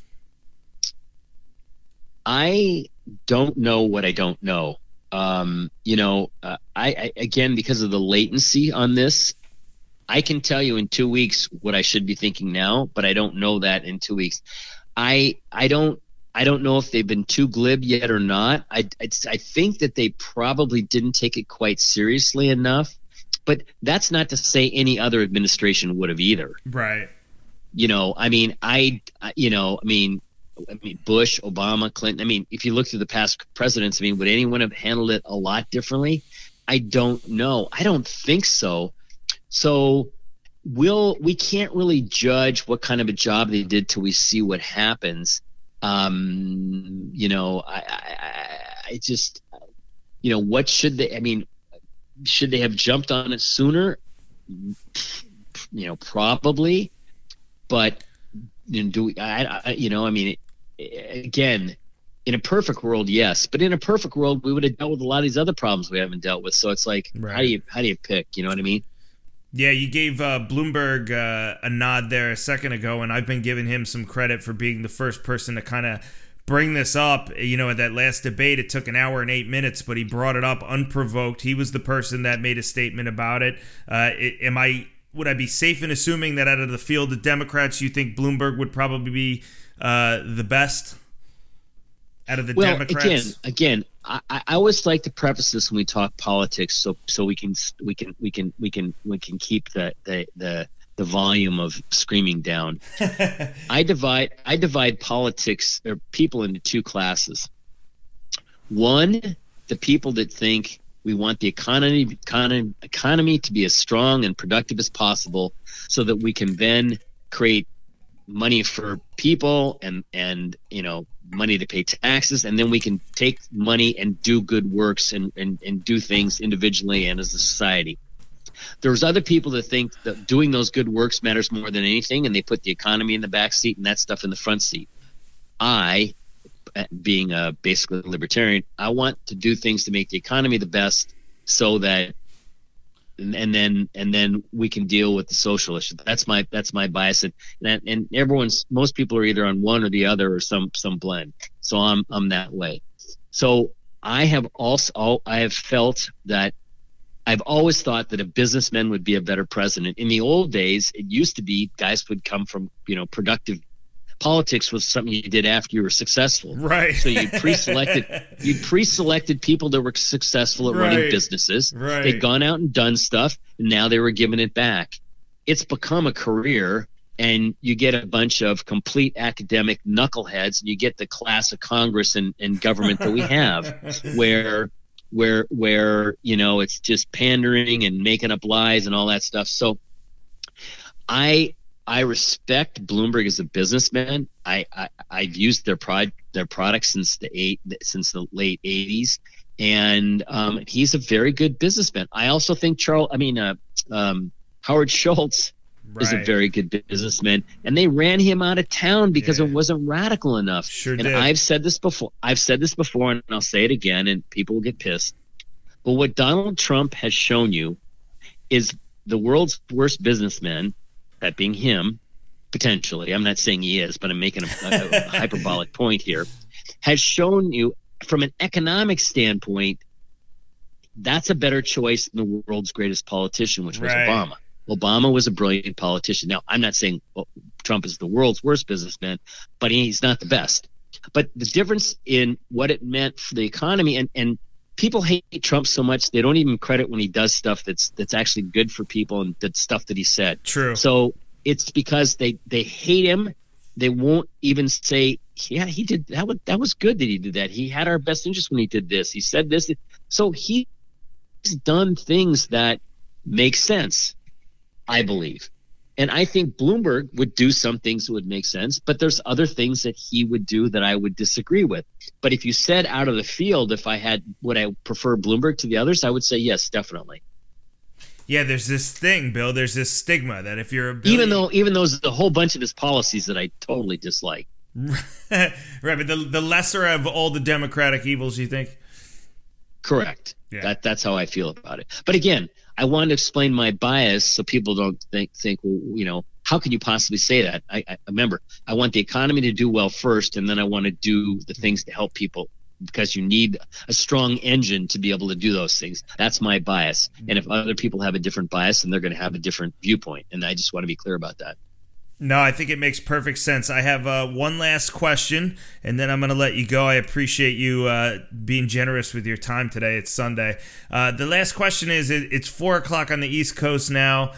I don't know what I don't know. I again, because of the latency on this, I can tell you in 2 weeks what I should be thinking now, but I don't know that in 2 weeks. I don't know if they've been too glib yet or not. I think that they probably didn't take it quite seriously enough, but that's not to say any other administration would have either. Right. Bush, Obama, Clinton. If you look through the past presidents, would anyone have handled it a lot differently? I don't know. I don't think so. So we can't really judge what kind of a job they did till we see what happens. I just, what should they? Should they have jumped on it sooner? Probably, but again, in a perfect world, yes, but in a perfect world, we would have dealt with a lot of these other problems we haven't dealt with. So it's like, how do you pick? You know what I mean? Yeah, you gave Bloomberg a nod there a second ago, and I've been giving him some credit for being the first person to kind of bring this up. You know, at that last debate, it took an hour and 8 minutes, but he brought it up unprovoked. He was the person that made a statement about it. Would I be safe in assuming that out of the field of Democrats, you think Bloomberg would probably be the best out of the Democrats? Again, I always like to preface this when we talk politics, so we can keep the volume of screaming down. I divide politics or people into two classes. One, the people that think we want the economy to be as strong and productive as possible, so that we can then create money for people and money to pay taxes, and then we can take money and do good works and do things individually and as a society. There's other people that think that doing those good works matters more than anything, and they put the economy in the back seat and that stuff in the front seat. I, being a basically libertarian, I want to do things to make the economy the best, so that and then we can deal with the social issue. That's my bias, and most people are either on one or the other or some blend. So I'm that way. So I have felt that I've always thought that a businessman would be a better president. In the old days, it used to be guys would come from productive. Politics was something you did after you were successful. Right. So you pre-selected people that were successful at running businesses. Right. They'd gone out and done stuff, and now they were giving it back. It's become a career, and you get a bunch of complete academic knuckleheads, and you get the class of Congress and government that we have, where it's just pandering and making up lies and all that stuff. So I respect Bloomberg as a businessman. I've used their products since the late 80s, and he's a very good businessman. I also think Howard Schultz is a very good businessman, and they ran him out of town because it wasn't radical enough. Sure and did. I've said this before, and I'll say it again, and people will get pissed. But what Donald Trump has shown you is the world's worst businessman, that being him, potentially, I'm not saying he is, but I'm making a hyperbolic point here, has shown you from an economic standpoint, that's a better choice than the world's greatest politician, which was Obama. Obama was a brilliant politician. Now, I'm not saying Trump is the world's worst businessman, but he's not the best. But the difference in what it meant for the economy, and people hate Trump so much they don't even credit when he does stuff that's actually good for people, and that stuff that he said. True. So it's because they hate him. They won't even say, yeah, he did that. That was good that he did that. He had our best interest when he did this. He said this. So he's done things that make sense, I believe. And I think Bloomberg would do some things that would make sense, but there's other things that he would do that I would disagree with. But if you said out of the field, would I prefer Bloomberg to the others, I would say yes, definitely. Yeah, there's this thing, Bill. There's this stigma that if you're a even though there's a whole bunch of his policies that I totally dislike. Right, but the lesser of all the democratic evils, you think? Correct. Yeah. That's how I feel about it. But again, I want to explain my bias so people don't think, well, how can you possibly say that? I remember, I want the economy to do well first, and then I want to do the things to help people, because you need a strong engine to be able to do those things. That's my bias. And if other people have a different bias, then they're going to have a different viewpoint. And I just want to be clear about that. No, I think it makes perfect sense. I have one last question, and then I'm going to let you go. I appreciate you being generous with your time today. It's Sunday. The last question is, it's 4 o'clock on the East Coast now.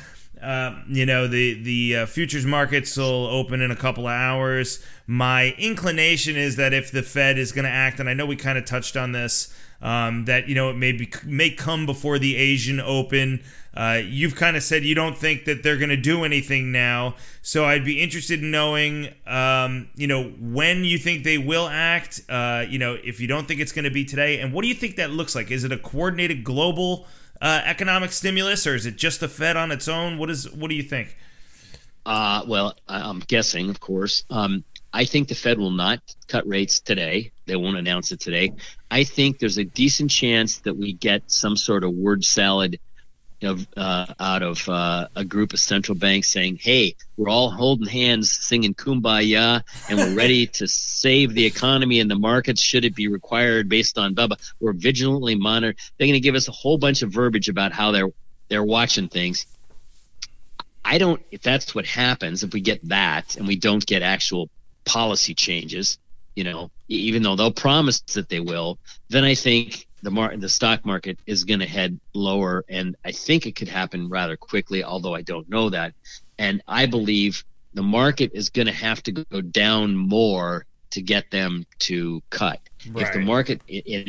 The futures markets will open in a couple of hours. My inclination is that if the Fed is going to act, and I know we kind of touched on this, that it may come before the Asian Open. You've kind of said you don't think that they're going to do anything now, so I'd be interested in knowing, when you think they will act. If you don't think it's going to be today, and what do you think that looks like? Is it a coordinated global economic stimulus, or is it just the Fed on its own? What do you think? Well, I'm guessing, of course. I think the Fed will not cut rates today. They won't announce it today. I think there's a decent chance that we get some sort of word salad out of a group of central banks saying, hey, we're all holding hands, singing Kumbaya, and we're ready to save the economy and the markets should it be required based on blah, blah. We're vigilantly monitored. They're going to give us a whole bunch of verbiage about how they're watching things. If that's what happens, if we get that and we don't get actual policy changes, even though they'll promise that they will, then I think the stock market is going to head lower, and I think it could happen rather quickly, although I don't know that. And I believe the market is going to have to go down more to get them to cut. Right. If the market, and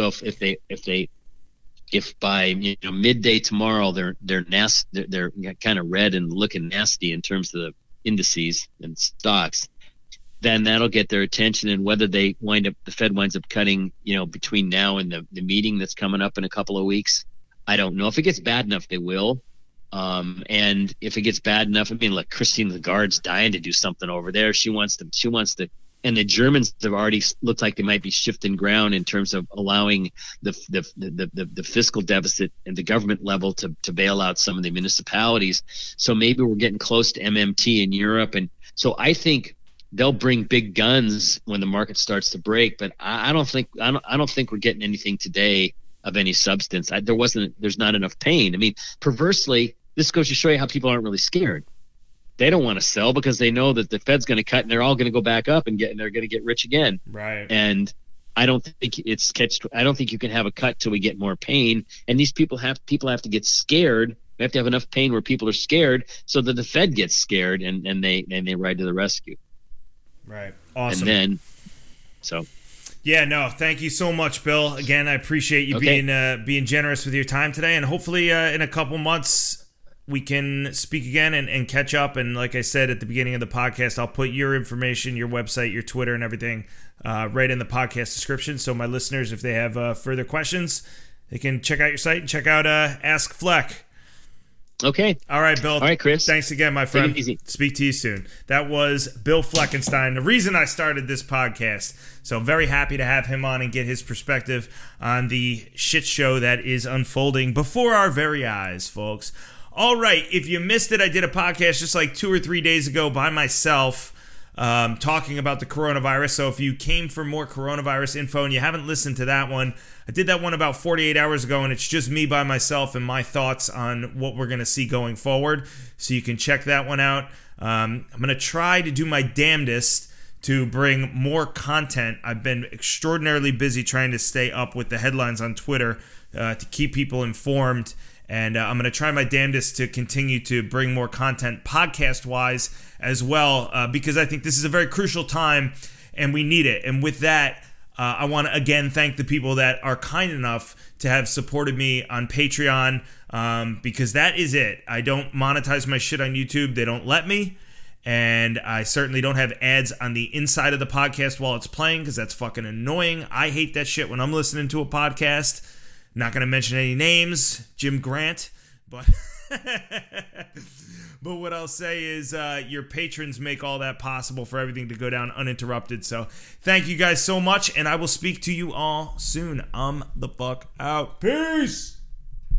if by midday tomorrow they're kind of red and looking nasty in terms of the indices and stocks, then that'll get their attention. And whether the Fed winds up cutting, between now and the meeting that's coming up in a couple of weeks, I don't know. If it gets bad enough, they will. And if it gets bad enough, look, Christine Lagarde's dying to do something over there. She wants to, and the Germans have already looked like they might be shifting ground in terms of allowing the fiscal deficit at the government level to bail out some of the municipalities. So maybe we're getting close to MMT in Europe. And so I think they'll bring big guns when the market starts to break, but I don't think we're getting anything today of any substance. There's not enough pain. Perversely, this goes to show you how people aren't really scared. They don't want to sell because they know that the Fed's going to cut and they're all going to go back up and they're going to get rich again. Right. And I don't think I don't think you can have a cut till we get more pain. And these people have to get scared. We have to have enough pain where people are scared so that the Fed gets scared and they ride to the rescue. Right. Awesome. And then, yeah, no, thank you so much, Bill. Again, I appreciate you being generous with your time today, and hopefully in a couple months we can speak again and catch up. And like I said at the beginning of the podcast, I'll put your information, your website, your Twitter, and everything right in the podcast description. So my listeners, if they have further questions, they can check out your site and check out Ask Fleck. Okay. All right, Bill. All right, Chris. Thanks again, my friend. Take it easy. Speak to you soon. That was Bill Fleckenstein, the reason I started this podcast. So I'm very happy to have him on and get his perspective on the shit show that is unfolding before our very eyes, folks. All right, if you missed it, I did a podcast just like 2 or 3 days ago by myself talking about the coronavirus. So if you came for more coronavirus info and you haven't listened to that one, I did that one about 48 hours ago, and it's just me by myself and my thoughts on what we're going to see going forward. So you can check that one out. I'm going to try to do my damnedest to bring more content. I've been extraordinarily busy trying to stay up with the headlines on Twitter to keep people informed. And I'm going to try my damnedest to continue to bring more content podcast-wise as well, because I think this is a very crucial time and we need it. And with that, I want to again thank the people that are kind enough to have supported me on Patreon, because that is it. I don't monetize my shit on YouTube. They don't let me. And I certainly don't have ads on the inside of the podcast while it's playing, because that's fucking annoying. I hate that shit when I'm listening to a podcast. Not going to mention any names, Jim Grant, but but what I'll say is your patrons make all that possible for everything to go down uninterrupted. So thank you guys so much, and I will speak to you all soon. I'm the fuck out. Peace!